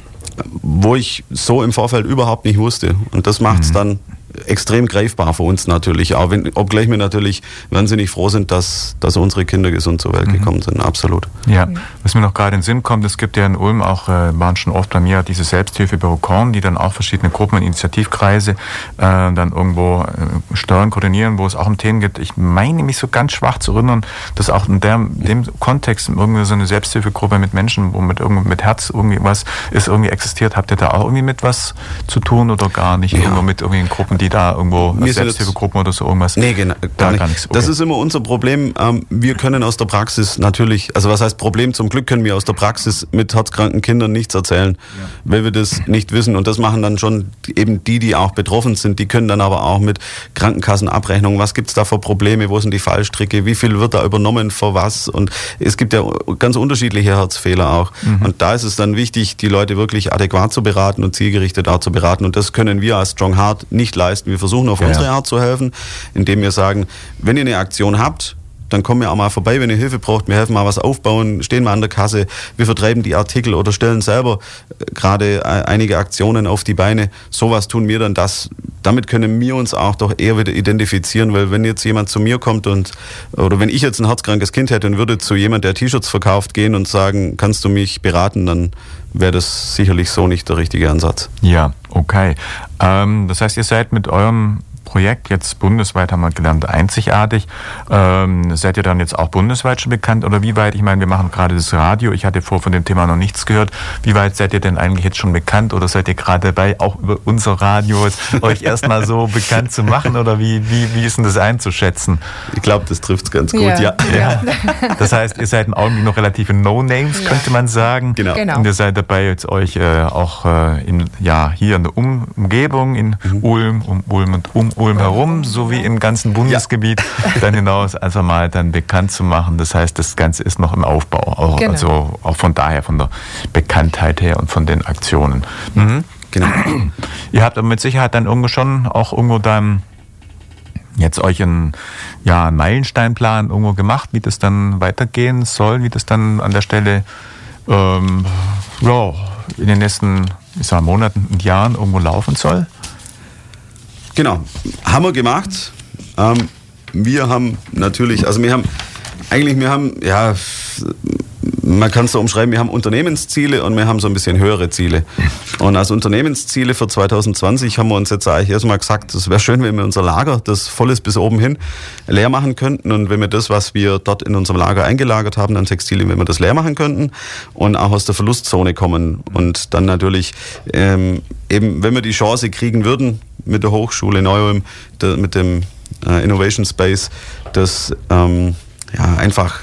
wo ich so im Vorfeld überhaupt nicht wusste. Und das macht es dann extrem greifbar für uns natürlich, auch obgleich wir natürlich wahnsinnig froh sind, dass unsere Kinder gesund zur Welt gekommen sind, absolut. Ja, was mir noch gerade in den Sinn kommt, es gibt ja in Ulm auch, waren schon oft bei mir diese Selbsthilfebüro Korn, die dann auch verschiedene Gruppen und Initiativkreise dann irgendwo steuern, koordinieren, wo es auch um Themen gibt. Ich meine mich so ganz schwach zu erinnern, dass auch in dem Kontext irgendwie so eine Selbsthilfegruppe mit Menschen, wo mit Herz irgendwie was ist, irgendwie existiert. Habt ihr da auch irgendwie mit was zu tun oder gar nicht? Ja. Irgendwo mit irgendwelchen Gruppen, die da irgendwo Selbsthilfegruppen oder so irgendwas? Nee, gar nichts. Okay. Das ist immer unser Problem. Wir können aus der Praxis natürlich, also was heißt Problem? Zum Glück können wir aus der Praxis mit herzkranken Kindern nichts erzählen, weil wir das nicht wissen. Und das machen dann schon eben die auch betroffen sind. Die können dann aber auch mit Krankenkassenabrechnungen, was gibt's da für Probleme, wo sind die Fallstricke, wie viel wird da übernommen für was? Und es gibt ja ganz unterschiedliche Herzfehler auch. Und da ist es dann wichtig, die Leute wirklich adäquat zu beraten und zielgerichtet auch zu beraten. Und das können wir als Strong Heart nicht leisten. Wir versuchen auf unsere Art zu helfen, indem wir sagen, wenn ihr eine Aktion habt, dann kommen wir auch mal vorbei, wenn ihr Hilfe braucht. Wir helfen mal was aufbauen, stehen mal an der Kasse, wir vertreiben die Artikel oder stellen selber gerade einige Aktionen auf die Beine. Sowas tun wir dann, dass damit können wir uns auch doch eher wieder identifizieren, weil wenn jetzt jemand zu mir kommt oder wenn ich jetzt ein herzkrankes Kind hätte und würde zu jemand, der T-Shirts verkauft, gehen und sagen, kannst du mich beraten, dann wäre das sicherlich so nicht der richtige Ansatz. Ja, okay. Das heißt, ihr seid mit eurem Projekt jetzt bundesweit, haben wir gelernt, einzigartig. Seid ihr dann jetzt auch bundesweit schon bekannt oder wie weit? Ich meine, wir machen gerade das Radio. Ich hatte von dem Thema noch nichts gehört. Wie weit seid ihr denn eigentlich jetzt schon bekannt oder seid ihr gerade dabei, auch über unser Radio euch erstmal so bekannt zu machen oder wie ist denn das einzuschätzen? Ich glaube, das trifft es ganz gut, ja. Das heißt, ihr seid im Augenblick noch relative No-Names, könnte man sagen. Genau. Und ihr seid dabei, jetzt euch auch hier in der Umgebung, in Ulm, Ulm und Ulm herum, sowie im ganzen Bundesgebiet dann hinaus einfach mal dann bekannt zu machen. Das heißt, das Ganze ist noch im Aufbau. Also auch von daher, von der Bekanntheit her und von den Aktionen. Genau. Ihr habt aber mit Sicherheit dann irgendwo dann jetzt euch einen Meilensteinplan irgendwo gemacht, wie das dann weitergehen soll, wie das dann an der Stelle in den nächsten Monaten und Jahren irgendwo laufen soll. Genau, haben wir gemacht. Wir haben natürlich, man kann es so umschreiben, wir haben Unternehmensziele und wir haben so ein bisschen höhere Ziele. Und als Unternehmensziele für 2020 haben wir uns jetzt eigentlich erstmal gesagt, es wäre schön, wenn wir unser Lager, das voll ist bis oben hin, leer machen könnten. Und wenn wir das, was wir dort in unserem Lager eingelagert haben an Textilien, wenn wir das leer machen könnten und auch aus der Verlustzone kommen. Und dann natürlich eben, wenn wir die Chance kriegen würden, mit der Hochschule Neu-Ulm, mit dem Innovation Space, das einfach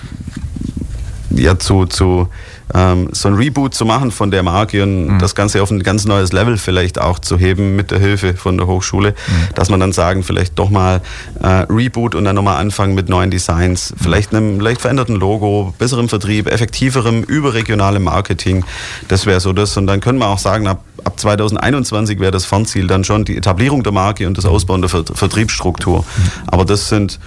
so ein Reboot zu machen von der Marke und das Ganze auf ein ganz neues Level vielleicht auch zu heben mit der Hilfe von der Hochschule, dass man dann sagen, vielleicht doch mal Reboot und dann nochmal anfangen mit neuen Designs, vielleicht einem leicht veränderten Logo, besserem Vertrieb, effektiverem, überregionalem Marketing, das wäre so das. Und dann können wir auch sagen, ab 2021 wäre das Fernziel dann schon die Etablierung der Marke und das Ausbauen der Vertriebsstruktur. Aber das sind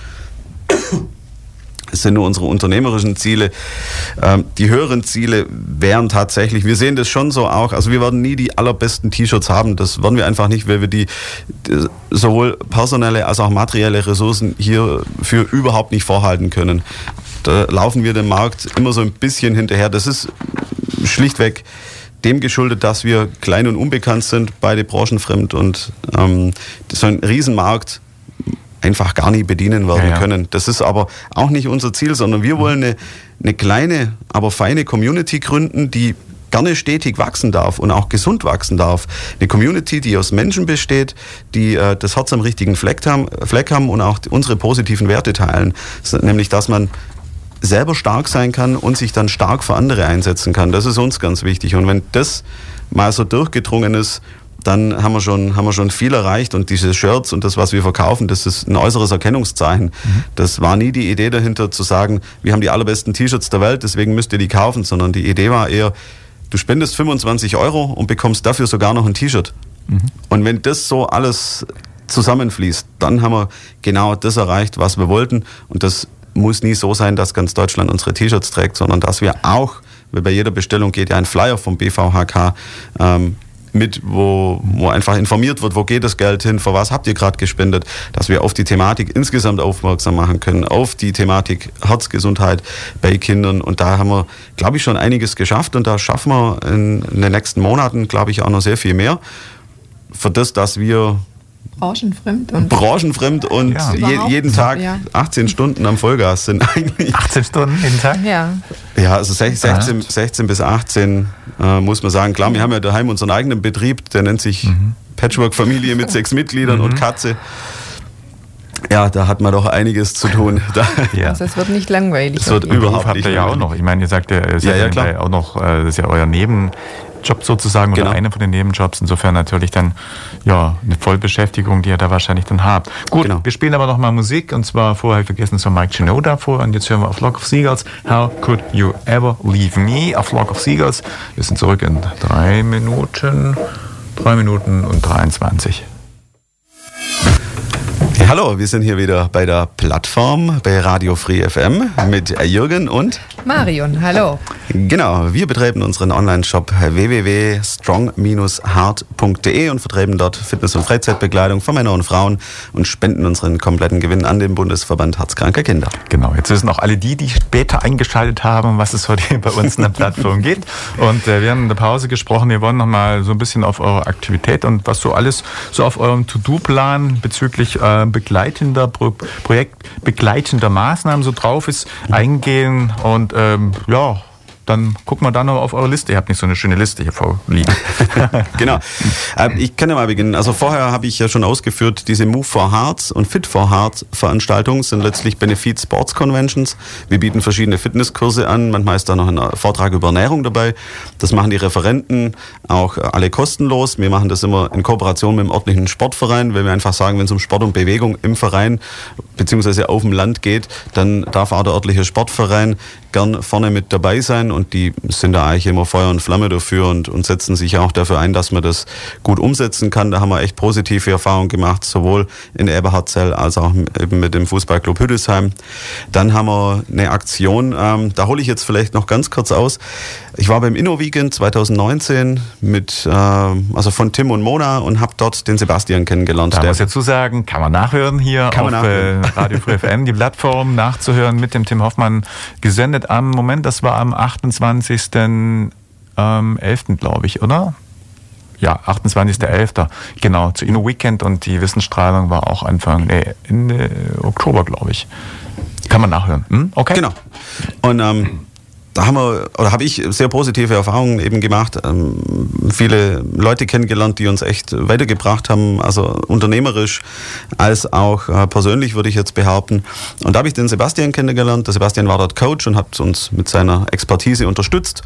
nur unsere unternehmerischen Ziele. Die höheren Ziele wären tatsächlich, wir sehen das schon so auch, also wir werden nie die allerbesten T-Shirts haben, das werden wir einfach nicht, weil wir die sowohl personelle als auch materielle Ressourcen hierfür überhaupt nicht vorhalten können. Da laufen wir dem Markt immer so ein bisschen hinterher. Das ist schlichtweg dem geschuldet, dass wir klein und unbekannt sind, beide branchenfremd und so ein Riesenmarkt einfach gar nie bedienen werden können. Das ist aber auch nicht unser Ziel, sondern wir wollen eine kleine, aber feine Community gründen, die gerne stetig wachsen darf und auch gesund wachsen darf. Eine Community, die aus Menschen besteht, die das Herz am richtigen Fleck haben und auch unsere positiven Werte teilen. Nämlich, dass man selber stark sein kann und sich dann stark für andere einsetzen kann. Das ist uns ganz wichtig. Und wenn das mal so durchgedrungen ist, dann haben wir schon viel erreicht und diese Shirts und das, was wir verkaufen, das ist ein äußeres Erkennungszeichen. Das war nie die Idee dahinter zu sagen, wir haben die allerbesten T-Shirts der Welt, deswegen müsst ihr die kaufen, sondern die Idee war eher, du spendest 25 € und bekommst dafür sogar noch ein T-Shirt. Und wenn das so alles zusammenfließt, dann haben wir genau das erreicht, was wir wollten. Und das muss nie so sein, dass ganz Deutschland unsere T-Shirts trägt, sondern dass wir auch, weil bei jeder Bestellung geht ja ein Flyer vom BVHK mit, wo einfach informiert wird, wo geht das Geld hin, für was habt ihr gerade gespendet, dass wir auf die Thematik insgesamt aufmerksam machen können, auf die Thematik Herzgesundheit bei Kindern. Und da haben wir, glaube ich, schon einiges geschafft und da schaffen wir in den nächsten Monaten, glaube ich, auch noch sehr viel mehr. Für das, dass wir branchenfremd und jeden Tag 18 Stunden am Vollgas sind eigentlich. 18 Stunden jeden Tag? Ja, also 16 bis 18 muss man sagen. Klar, wir haben ja daheim unseren eigenen Betrieb, der nennt sich Patchwork-Familie mit 6 Mitgliedern und Katze. Ja, da hat man doch einiges zu tun. Also es wird nicht langweilig. Es wird überhaupt nicht langweilig. Auch noch. Ich meine, ihr sagt ja, klar. Auch noch, das ist ja euer Nebenjob sozusagen oder einer von den Nebenjobs. Insofern natürlich dann eine Vollbeschäftigung, die ihr da wahrscheinlich dann habt. Gut, wir spielen aber noch mal Musik und zwar vorher vergessen so Mike Shinoda vor und jetzt hören wir A Flock of Seagulls. How Could You Ever Leave Me? A Flock of Seagulls. Wir sind zurück in 3 Minuten und 23. Ja, hallo, wir sind hier wieder bei der Plattform bei Radio Free FM mit Jürgen und Marion. Hallo. Genau, wir betreiben unseren Online-Shop www.strong-hard.de und vertreiben dort Fitness- und Freizeitbekleidung für Männer und Frauen und spenden unseren kompletten Gewinn an den Bundesverband Herzkranker Kinder. Genau, jetzt wissen auch alle die später eingeschaltet haben, was es heute bei uns in der Plattform geht. Und wir haben in der Pause gesprochen, wir wollen nochmal so ein bisschen auf eure Aktivität und was so alles so auf eurem To-Do-Plan bezüglich begleitender Maßnahmen so drauf ist, eingehen und dann gucken wir da noch auf eure Liste. Ihr habt nicht so eine schöne Liste hier vorliegen. Genau. Ich kann ja mal beginnen. Also vorher habe ich ja schon ausgeführt, diese Move for Heart und Fit for Heart Veranstaltungen sind letztlich Benefit Sports Conventions. Wir bieten verschiedene Fitnesskurse an. Manchmal ist da noch ein Vortrag über Ernährung dabei. Das machen die Referenten auch alle kostenlos. Wir machen das immer in Kooperation mit dem örtlichen Sportverein, weil wir einfach sagen, wenn es um Sport und Bewegung im Verein beziehungsweise auf dem Land geht, dann darf auch der örtliche Sportverein gern vorne mit dabei sein und die sind da eigentlich immer Feuer und Flamme dafür und setzen sich auch dafür ein, dass man das gut umsetzen kann. Da haben wir echt positive Erfahrungen gemacht, sowohl in Eberhardzell als auch eben mit dem Fußballclub Hüdesheim. Dann haben wir eine Aktion, da hole ich jetzt vielleicht noch ganz kurz aus. Ich war beim Inno-Weekend 2019 also von Tim und Mona und habe dort den Sebastian kennengelernt. Da muss ich dazu sagen, kann man nachhören hier auf Radio Free FM, die Plattform nachzuhören mit dem Tim Hoffmann, gesendet das war am 28.11., glaube ich, oder? Ja, 28.11. Genau, zu Inno Weekend und die Wissensstrahlung war auch Ende Oktober, glaube ich. Kann man nachhören. Okay. Genau. Und da habe ich sehr positive Erfahrungen eben gemacht. Viele Leute kennengelernt, die uns echt weitergebracht haben, also unternehmerisch als auch persönlich, würde ich jetzt behaupten. Und da habe ich den Sebastian kennengelernt. Der Sebastian war dort Coach und hat uns mit seiner Expertise unterstützt.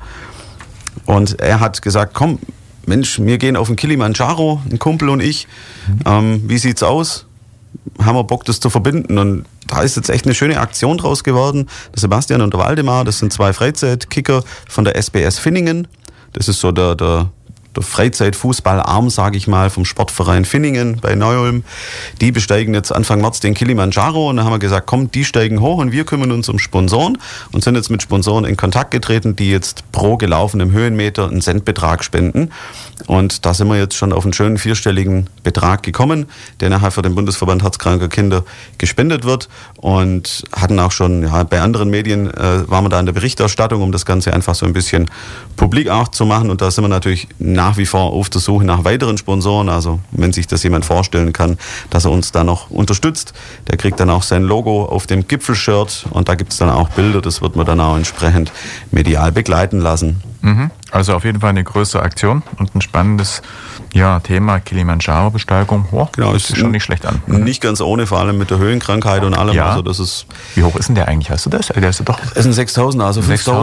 Und er hat gesagt, komm, Mensch, wir gehen auf den Kilimanjaro, ein Kumpel und ich. Wie sieht's aus? Haben wir Bock, das zu verbinden? Und da ist jetzt echt eine schöne Aktion draus geworden. Der Sebastian und der Waldemar, das sind zwei Freizeitkicker von der SBS Finningen. Das ist so der Freizeitfußballarm, sage ich mal, vom Sportverein Finningen bei Neu-Ulm. Die besteigen jetzt Anfang März den Kilimanjaro und da haben wir gesagt, komm, die steigen hoch und wir kümmern uns um Sponsoren und sind jetzt mit Sponsoren in Kontakt getreten, die jetzt pro gelaufenem Höhenmeter einen Centbetrag spenden. Und da sind wir jetzt schon auf einen schönen 4-stelligen Betrag gekommen, der nachher für den Bundesverband Herzkranker Kinder gespendet wird und hatten auch schon, bei anderen Medien waren wir da in der Berichterstattung, um das Ganze einfach so ein bisschen publik auch zu machen und da sind wir natürlich nach wie vor auf der Suche nach weiteren Sponsoren, also wenn sich das jemand vorstellen kann, dass er uns da noch unterstützt, der kriegt dann auch sein Logo auf dem Gipfelshirt und da gibt es dann auch Bilder, das wird man dann auch entsprechend medial begleiten lassen. Also auf jeden Fall eine größere Aktion und ein spannendes Thema Kilimanjaro-Besteigung. Genau, das sieht schon nicht schlecht an. Nicht ganz ohne, vor allem mit der Höhenkrankheit und allem. Ja. Also das ist. Wie hoch ist denn der eigentlich? Hast du das? Der ist doch. Es sind 6.000, also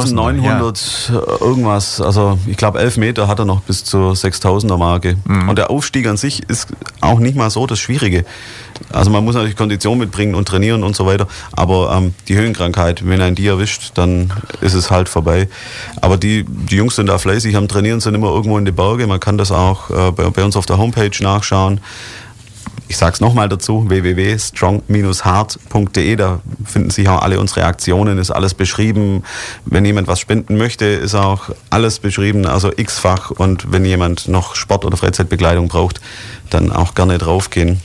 5.900 irgendwas. Also ich glaube 11 Meter hat er noch bis zur 6.000er Marke. Und der Aufstieg an sich ist auch nicht mal so das Schwierige. Also man muss natürlich Kondition mitbringen und trainieren und so weiter. Aber die Höhenkrankheit, wenn einen die erwischt, dann ist es halt vorbei. Aber die Jungs sind da fleißig am Trainieren, sind immer irgendwo in den Bergen. Man kann das auch bei uns auf der Homepage nachschauen. Ich sage es nochmal dazu, www.strong-hard.de, da finden sich auch alle unsere Aktionen, ist alles beschrieben. Wenn jemand was spenden möchte, ist auch alles beschrieben, also x-fach. Und wenn jemand noch Sport- oder Freizeitbekleidung braucht, dann auch gerne draufgehen.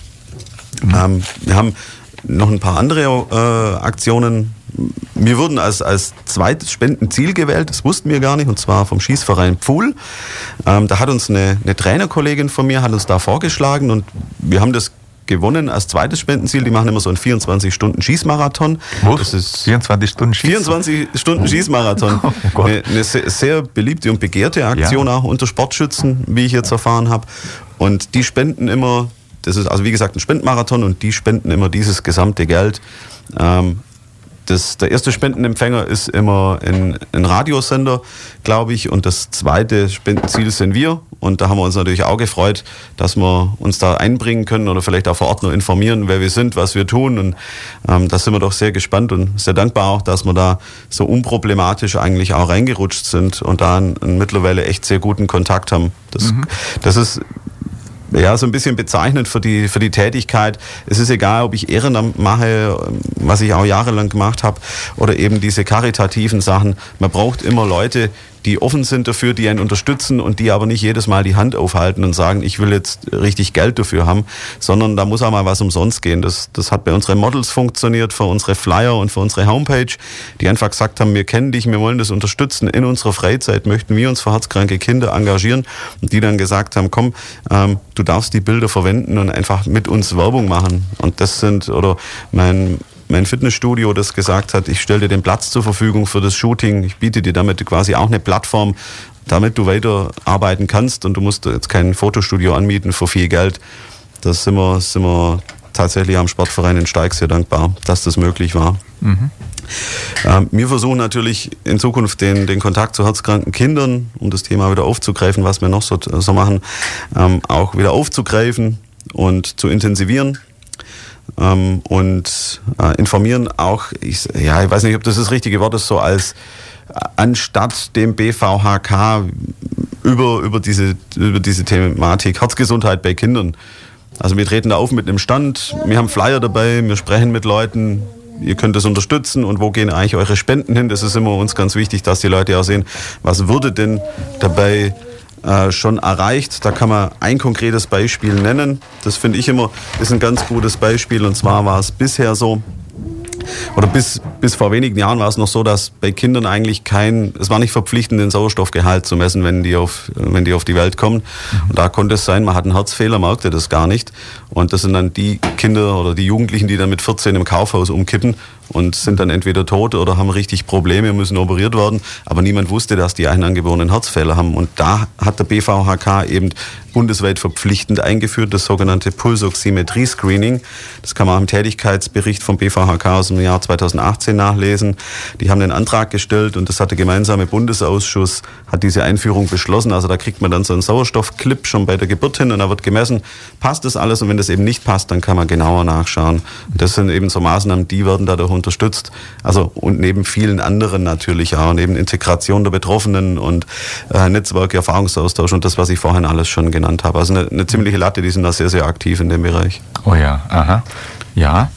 Wir haben noch ein paar andere Aktionen. Wir wurden als zweites Spendenziel gewählt, das wussten wir gar nicht, und zwar vom Schießverein Pfuhl. Da hat uns eine Trainerkollegin von mir, hat uns da vorgeschlagen und wir haben das gewonnen als zweites Spendenziel. Die machen immer so einen 24-Stunden-Schießmarathon. Das ist 24 Stunden Schießmarathon? 24 Stunden Schießmarathon. Oh eine sehr beliebte und begehrte Aktion auch unter Sportschützen, wie ich jetzt erfahren habe. Und die spenden immer, das ist also wie gesagt ein Spendenmarathon und die spenden immer dieses gesamte Geld. Der erste Spendenempfänger ist immer ein Radiosender, glaube ich, und das zweite Spendenziel sind wir. Und da haben wir uns natürlich auch gefreut, dass wir uns da einbringen können oder vielleicht auch vor Ort noch informieren, wer wir sind, was wir tun. Und da sind wir doch sehr gespannt und sehr dankbar auch, dass wir da so unproblematisch eigentlich auch reingerutscht sind und da einen mittlerweile echt sehr guten Kontakt haben. Das ist ja, so ein bisschen bezeichnend für die Tätigkeit. Es ist egal, ob ich Ehrenamt mache, was ich auch jahrelang gemacht habe, oder eben diese karitativen Sachen. Man braucht immer Leute, die offen sind dafür, die einen unterstützen und die aber nicht jedes Mal die Hand aufhalten und sagen, ich will jetzt richtig Geld dafür haben, sondern da muss auch mal was umsonst gehen. Das hat bei unseren Models funktioniert, für unsere Flyer und für unsere Homepage, die einfach gesagt haben, wir kennen dich, wir wollen das unterstützen. In unserer Freizeit möchten wir uns für herzkranke Kinder engagieren und die dann gesagt haben, komm, du darfst die Bilder verwenden und einfach mit uns Werbung machen. Und das sind, oder mein Fitnessstudio, das gesagt hat, ich stelle dir den Platz zur Verfügung für das Shooting, ich biete dir damit quasi auch eine Plattform, damit du weiterarbeiten kannst und du musst jetzt kein Fotostudio anmieten für viel Geld. Das sind wir tatsächlich am Sportverein in Steig sehr dankbar, dass das möglich war. Mhm. Wir versuchen natürlich in Zukunft den Kontakt zu herzkranken Kindern, um das Thema wieder aufzugreifen, was wir noch so machen, auch wieder aufzugreifen und zu intensivieren. Und informieren auch, ich weiß nicht, ob das das richtige Wort ist, so als anstatt dem BVHK über diese Thematik Herzgesundheit bei Kindern. Also wir treten da auf mit einem Stand, wir haben Flyer dabei, wir sprechen mit Leuten, ihr könnt das unterstützen und wo gehen eigentlich eure Spenden hin? Das ist immer uns ganz wichtig, dass die Leute auch sehen, was würde denn dabei schon erreicht. Da kann man ein konkretes Beispiel nennen. Das finde ich immer, ist ein ganz gutes Beispiel. Und zwar war es bisher so, oder bis vor wenigen Jahren war es noch so, dass bei Kindern eigentlich es war nicht verpflichtend, den Sauerstoffgehalt zu messen, wenn die auf die Welt kommen. Und da konnte es sein, man hat einen Herzfehler, merkte das gar nicht. Und das sind dann die Kinder oder die Jugendlichen, die dann mit 14 im Kaufhaus umkippen und sind dann entweder tot oder haben richtig Probleme, müssen operiert werden. Aber niemand wusste, dass die einen angeborenen Herzfehler haben. Und da hat der BVHK eben bundesweit verpflichtend eingeführt, das sogenannte Pulsoximetrie-Screening. Das kann man auch im Tätigkeitsbericht vom BVHK aus dem Jahr 2018 nachlesen. Die haben den Antrag gestellt und das hat der gemeinsame Bundesausschuss, hat diese Einführung beschlossen. Also da kriegt man dann so einen Sauerstoffclip schon bei der Geburt hin und da wird gemessen, passt das alles? Und wenn das eben nicht passt, dann kann man genauer nachschauen. Und das sind eben so Maßnahmen, die werden dadurch unterstützt. Also und neben vielen anderen natürlich auch, neben Integration der Betroffenen und Netzwerk, Erfahrungsaustausch und das, was ich vorhin alles schon genannt habe. Also eine ziemliche Latte, die sind da sehr, sehr aktiv in dem Bereich. Oh ja, aha. Ja.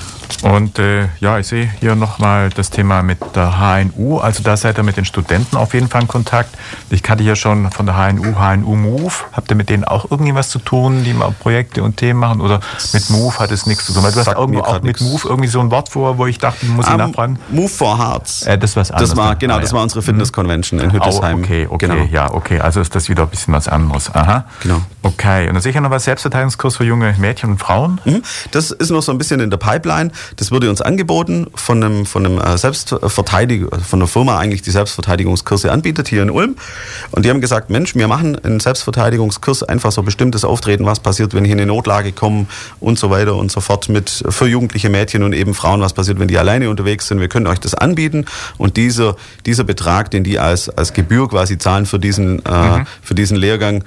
Und ich sehe hier nochmal das Thema mit der HNU. Also da seid ihr mit den Studenten auf jeden Fall in Kontakt. Ich kannte hier schon von der HNU Move. Habt ihr mit denen auch irgendwie was zu tun, die mal Projekte und Themen machen? Oder mit Move hat es nichts zu tun? Weil du hast irgendwo auch mit Move irgendwie so ein Wort vor, wo ich dachte, muss ich nachfragen. Move for Hearts. Das ist was anderes. Das war unsere Fitness-Convention in Hüttesheim. Okay, genau. Ja, okay. Also ist das wieder ein bisschen was anderes. Aha. Genau. Okay. Und dann sicher noch was Selbstverteidigungskurs für junge Mädchen und Frauen? Das ist noch so ein bisschen in der Pipeline. Das wurde uns angeboten von einem Selbstverteidiger, von einer Firma eigentlich, die Selbstverteidigungskurse anbietet hier in Ulm. Und die haben gesagt, Mensch, wir machen einen Selbstverteidigungskurs, einfach so bestimmtes Auftreten, was passiert, wenn ich in eine Notlage komme und so weiter und so fort für jugendliche Mädchen und eben Frauen, was passiert, wenn die alleine unterwegs sind. Wir können euch das anbieten und dieser Betrag, den die als Gebühr quasi zahlen für diesen Lehrgang,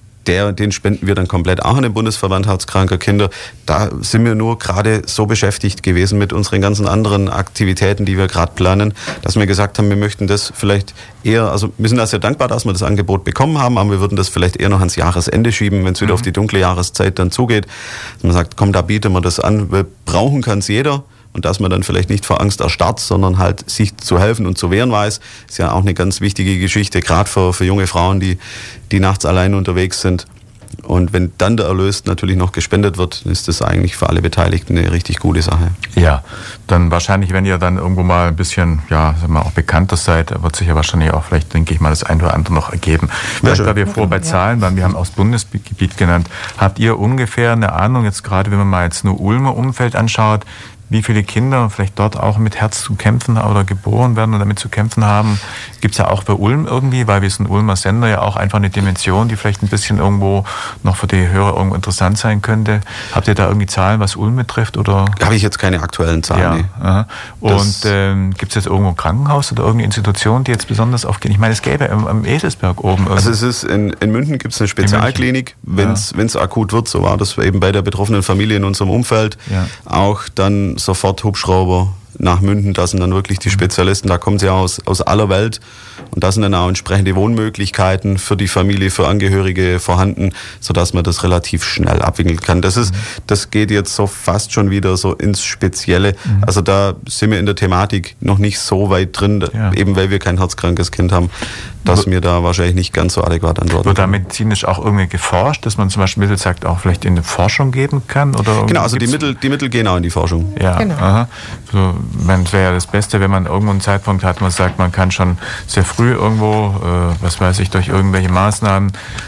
den spenden wir dann komplett auch an den Bundesverband Herzkranker Kinder. Da sind wir nur gerade so beschäftigt gewesen mit unseren ganzen anderen Aktivitäten, die wir gerade planen, dass wir gesagt haben, wir möchten das vielleicht eher, also wir sind da sehr dankbar, dass wir das Angebot bekommen haben, aber wir würden das vielleicht eher noch ans Jahresende schieben, wenn es wieder auf die dunkle Jahreszeit dann zugeht. Dass man sagt, komm, da bieten wir das an, wir brauchen kann es jeder. Und dass man dann vielleicht nicht vor Angst erstarrt, sondern halt sich zu helfen und zu wehren weiß, ist ja auch eine ganz wichtige Geschichte, gerade für junge Frauen, die nachts allein unterwegs sind. Und wenn dann der Erlös natürlich noch gespendet wird, ist das eigentlich für alle Beteiligten eine richtig gute Sache. Ja, dann wahrscheinlich, wenn ihr dann irgendwo mal ein bisschen, auch bekannter seid, wird sich ja wahrscheinlich auch vielleicht, denke ich mal, das ein oder andere noch ergeben. Vielleicht, weil wir vorher bei Zahlen waren, wir haben aus Bundesgebiet genannt, habt ihr ungefähr eine Ahnung, jetzt gerade wenn man mal jetzt nur Ulmer Umfeld anschaut, wie viele Kinder vielleicht dort auch mit Herz zu kämpfen oder geboren werden und damit zu kämpfen haben? Gibt es ja auch bei Ulm irgendwie, weil wir sind Ulmer Sender, ja auch einfach eine Dimension, die vielleicht ein bisschen irgendwo noch für die Hörer irgendwo interessant sein könnte. Habt ihr da irgendwie Zahlen, was Ulm betrifft? Oder? Habe ich jetzt keine aktuellen Zahlen. Ja, nee. Und gibt es jetzt irgendwo ein Krankenhaus oder irgendeine Institution, die jetzt besonders aufgeht? Ich meine, es gäbe am Eselsberg oben. Also es ist in München gibt es eine Spezialklinik, wenn es akut wird, so war das eben bei der betroffenen Familie in unserem Umfeld. Ja. Auch dann sofort Hubschrauber, nach Münden. Da sind dann wirklich die Spezialisten, da kommen sie aus aller Welt. Und da sind dann auch entsprechende Wohnmöglichkeiten für die Familie, für Angehörige vorhanden, sodass man das relativ schnell abwickeln kann. Das geht jetzt so fast schon wieder so ins Spezielle. Also da sind wir in der Thematik noch nicht so weit drin, eben weil wir kein herzkrankes Kind haben, dass mir da wahrscheinlich nicht ganz so adäquat antworten. Wird da medizinisch auch irgendwie geforscht, dass man zum Beispiel Mittel sagt, auch vielleicht in die Forschung geben kann? Oder genau, also die Mittel gehen auch in die Forschung. Ja, genau. Aha. So, es wäre ja das Beste, wenn man irgendwo einen Zeitpunkt hat, man sagt, man kann schon sehr früh irgendwo, durch irgendwelche Maßnahmen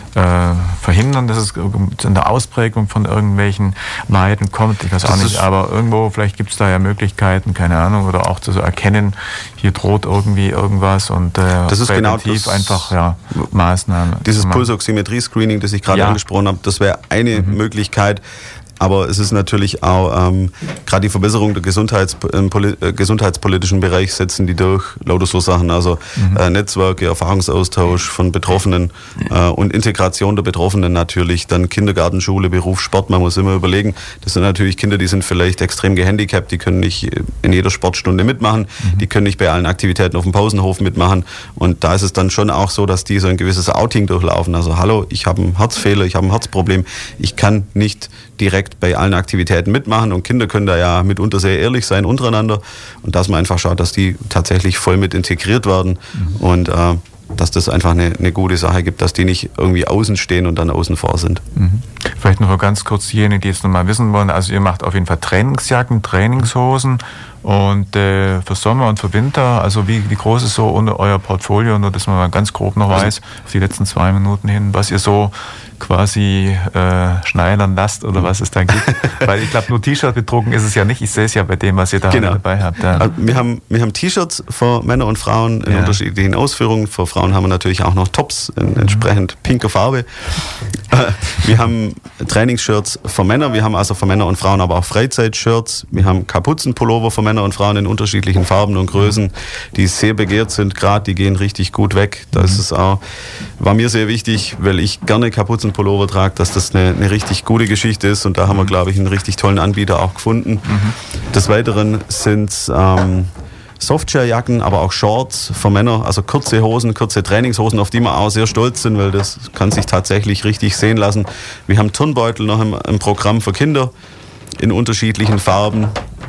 verhindern, dass es zu einer Ausprägung von irgendwelchen Leiden kommt. Ich weiß auch nicht, aber irgendwo, vielleicht gibt es da ja Möglichkeiten, keine Ahnung, oder auch zu erkennen, hier droht irgendwie irgendwas und das ist präventiv genau einfach Maßnahmen. Dieses Pulsoximetrie-Screening, das ich gerade angesprochen habe, das wäre eine Möglichkeit. Aber es ist natürlich auch, gerade die Verbesserung der gesundheitspolitischen Bereich setzen die durch, lauter so Sachen, also Netzwerke, Erfahrungsaustausch von Betroffenen und Integration der Betroffenen natürlich, dann Kindergarten, Schule, Beruf, Sport, man muss immer überlegen, das sind natürlich Kinder, die sind vielleicht extrem gehandicapt, die können nicht in jeder Sportstunde mitmachen, die können nicht bei allen Aktivitäten auf dem Pausenhof mitmachen und da ist es dann schon auch so, dass die so ein gewisses Outing durchlaufen, also hallo, ich habe einen Herzfehler, ich habe ein Herzproblem, ich kann nicht direkt bei allen Aktivitäten mitmachen und Kinder können da ja mitunter sehr ehrlich sein untereinander und dass man einfach schaut, dass die tatsächlich voll mit integriert werden und dass das einfach eine gute Sache gibt, dass die nicht irgendwie außen stehen und dann außen vor sind. Vielleicht noch ganz kurz diejenigen, die jetzt noch mal wissen wollen, also ihr macht auf jeden Fall Trainingsjacken, Trainingshosen und für Sommer und für Winter, also wie groß ist so euer Portfolio, nur dass man mal ganz grob noch weiß, auf die letzten 2 Minuten hin, was ihr so quasi schneidern lasst oder was es da gibt. Weil ich glaube, nur T-Shirt bedrucken ist es ja nicht. Ich sehe es ja bei dem, was ihr da dabei habt. Ja. Also wir haben T-Shirts für Männer und Frauen in unterschiedlichen Ausführungen. Für Frauen haben wir natürlich auch noch Tops in entsprechend pinker Farbe. Wir haben Trainingsshirts für Männer. Wir haben also für Männer und Frauen aber auch Freizeitshirts. Wir haben Kapuzenpullover für Männer und Frauen in unterschiedlichen Farben und Größen, die sehr begehrt sind gerade. Die gehen richtig gut weg. Da ist es auch, war mir sehr wichtig, weil ich gerne Kapuzenpullover trage, dass das eine richtig gute Geschichte ist und da haben wir, glaube ich, einen richtig tollen Anbieter auch gefunden. Des Weiteren sind Softshare-Jacken, aber auch Shorts für Männer, also kurze Hosen, kurze Trainingshosen, auf die wir auch sehr stolz sind, weil das kann sich tatsächlich richtig sehen lassen. Wir haben Turnbeutel noch im Programm für Kinder in unterschiedlichen Farben.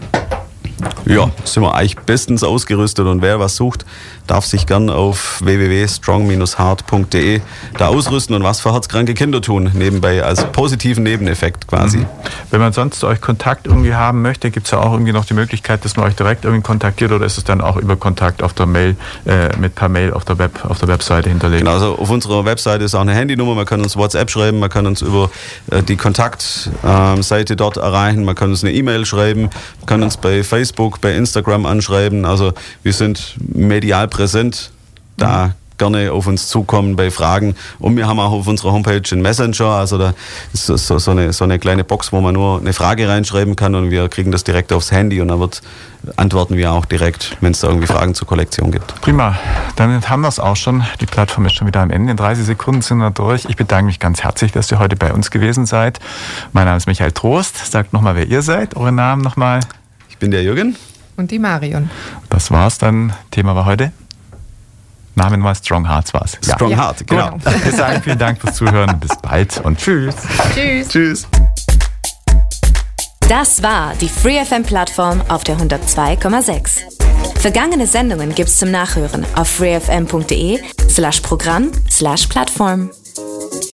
Ja, sind wir eigentlich bestens ausgerüstet und wer was sucht, darf sich gern auf www.strong-heart.de da ausrüsten und was für herzkranke Kinder tun, nebenbei als positiven Nebeneffekt quasi. Wenn man sonst zu euch Kontakt irgendwie haben möchte, gibt es ja auch irgendwie noch die Möglichkeit, dass man euch direkt irgendwie kontaktiert oder ist es dann auch über Kontakt auf der Mail, per Mail auf der Webseite hinterlegt? Genau, also auf unserer Webseite ist auch eine Handynummer, man kann uns WhatsApp schreiben, man kann uns über die Kontaktseite dort erreichen, man kann uns eine E-Mail schreiben, man kann uns bei Facebook, bei Instagram anschreiben, also wir sind medial präsent, da gerne auf uns zukommen bei Fragen. Und wir haben auch auf unserer Homepage einen Messenger, also da ist so eine kleine Box, wo man nur eine Frage reinschreiben kann und wir kriegen das direkt aufs Handy und dann antworten wir auch direkt, wenn es da irgendwie Fragen zur Kollektion gibt. Prima, dann haben wir es auch schon. Die Plattform ist schon wieder am Ende. In 30 Sekunden sind wir durch. Ich bedanke mich ganz herzlich, dass ihr heute bei uns gewesen seid. Mein Name ist Michael Trost. Sagt nochmal, wer ihr seid. Euren Namen nochmal. Ich bin der Jürgen. Und die Marion. Das war's dann. Thema war heute. Namen war Strong Hearts war's. Strong Heart, genau. Wir sagen vielen Dank fürs Zuhören. Bis bald und tschüss. Tschüss. Tschüss. Das war die FreeFM-Plattform auf der 102,6. Vergangene Sendungen gibt's zum Nachhören auf freefm.de/Programm/Plattform.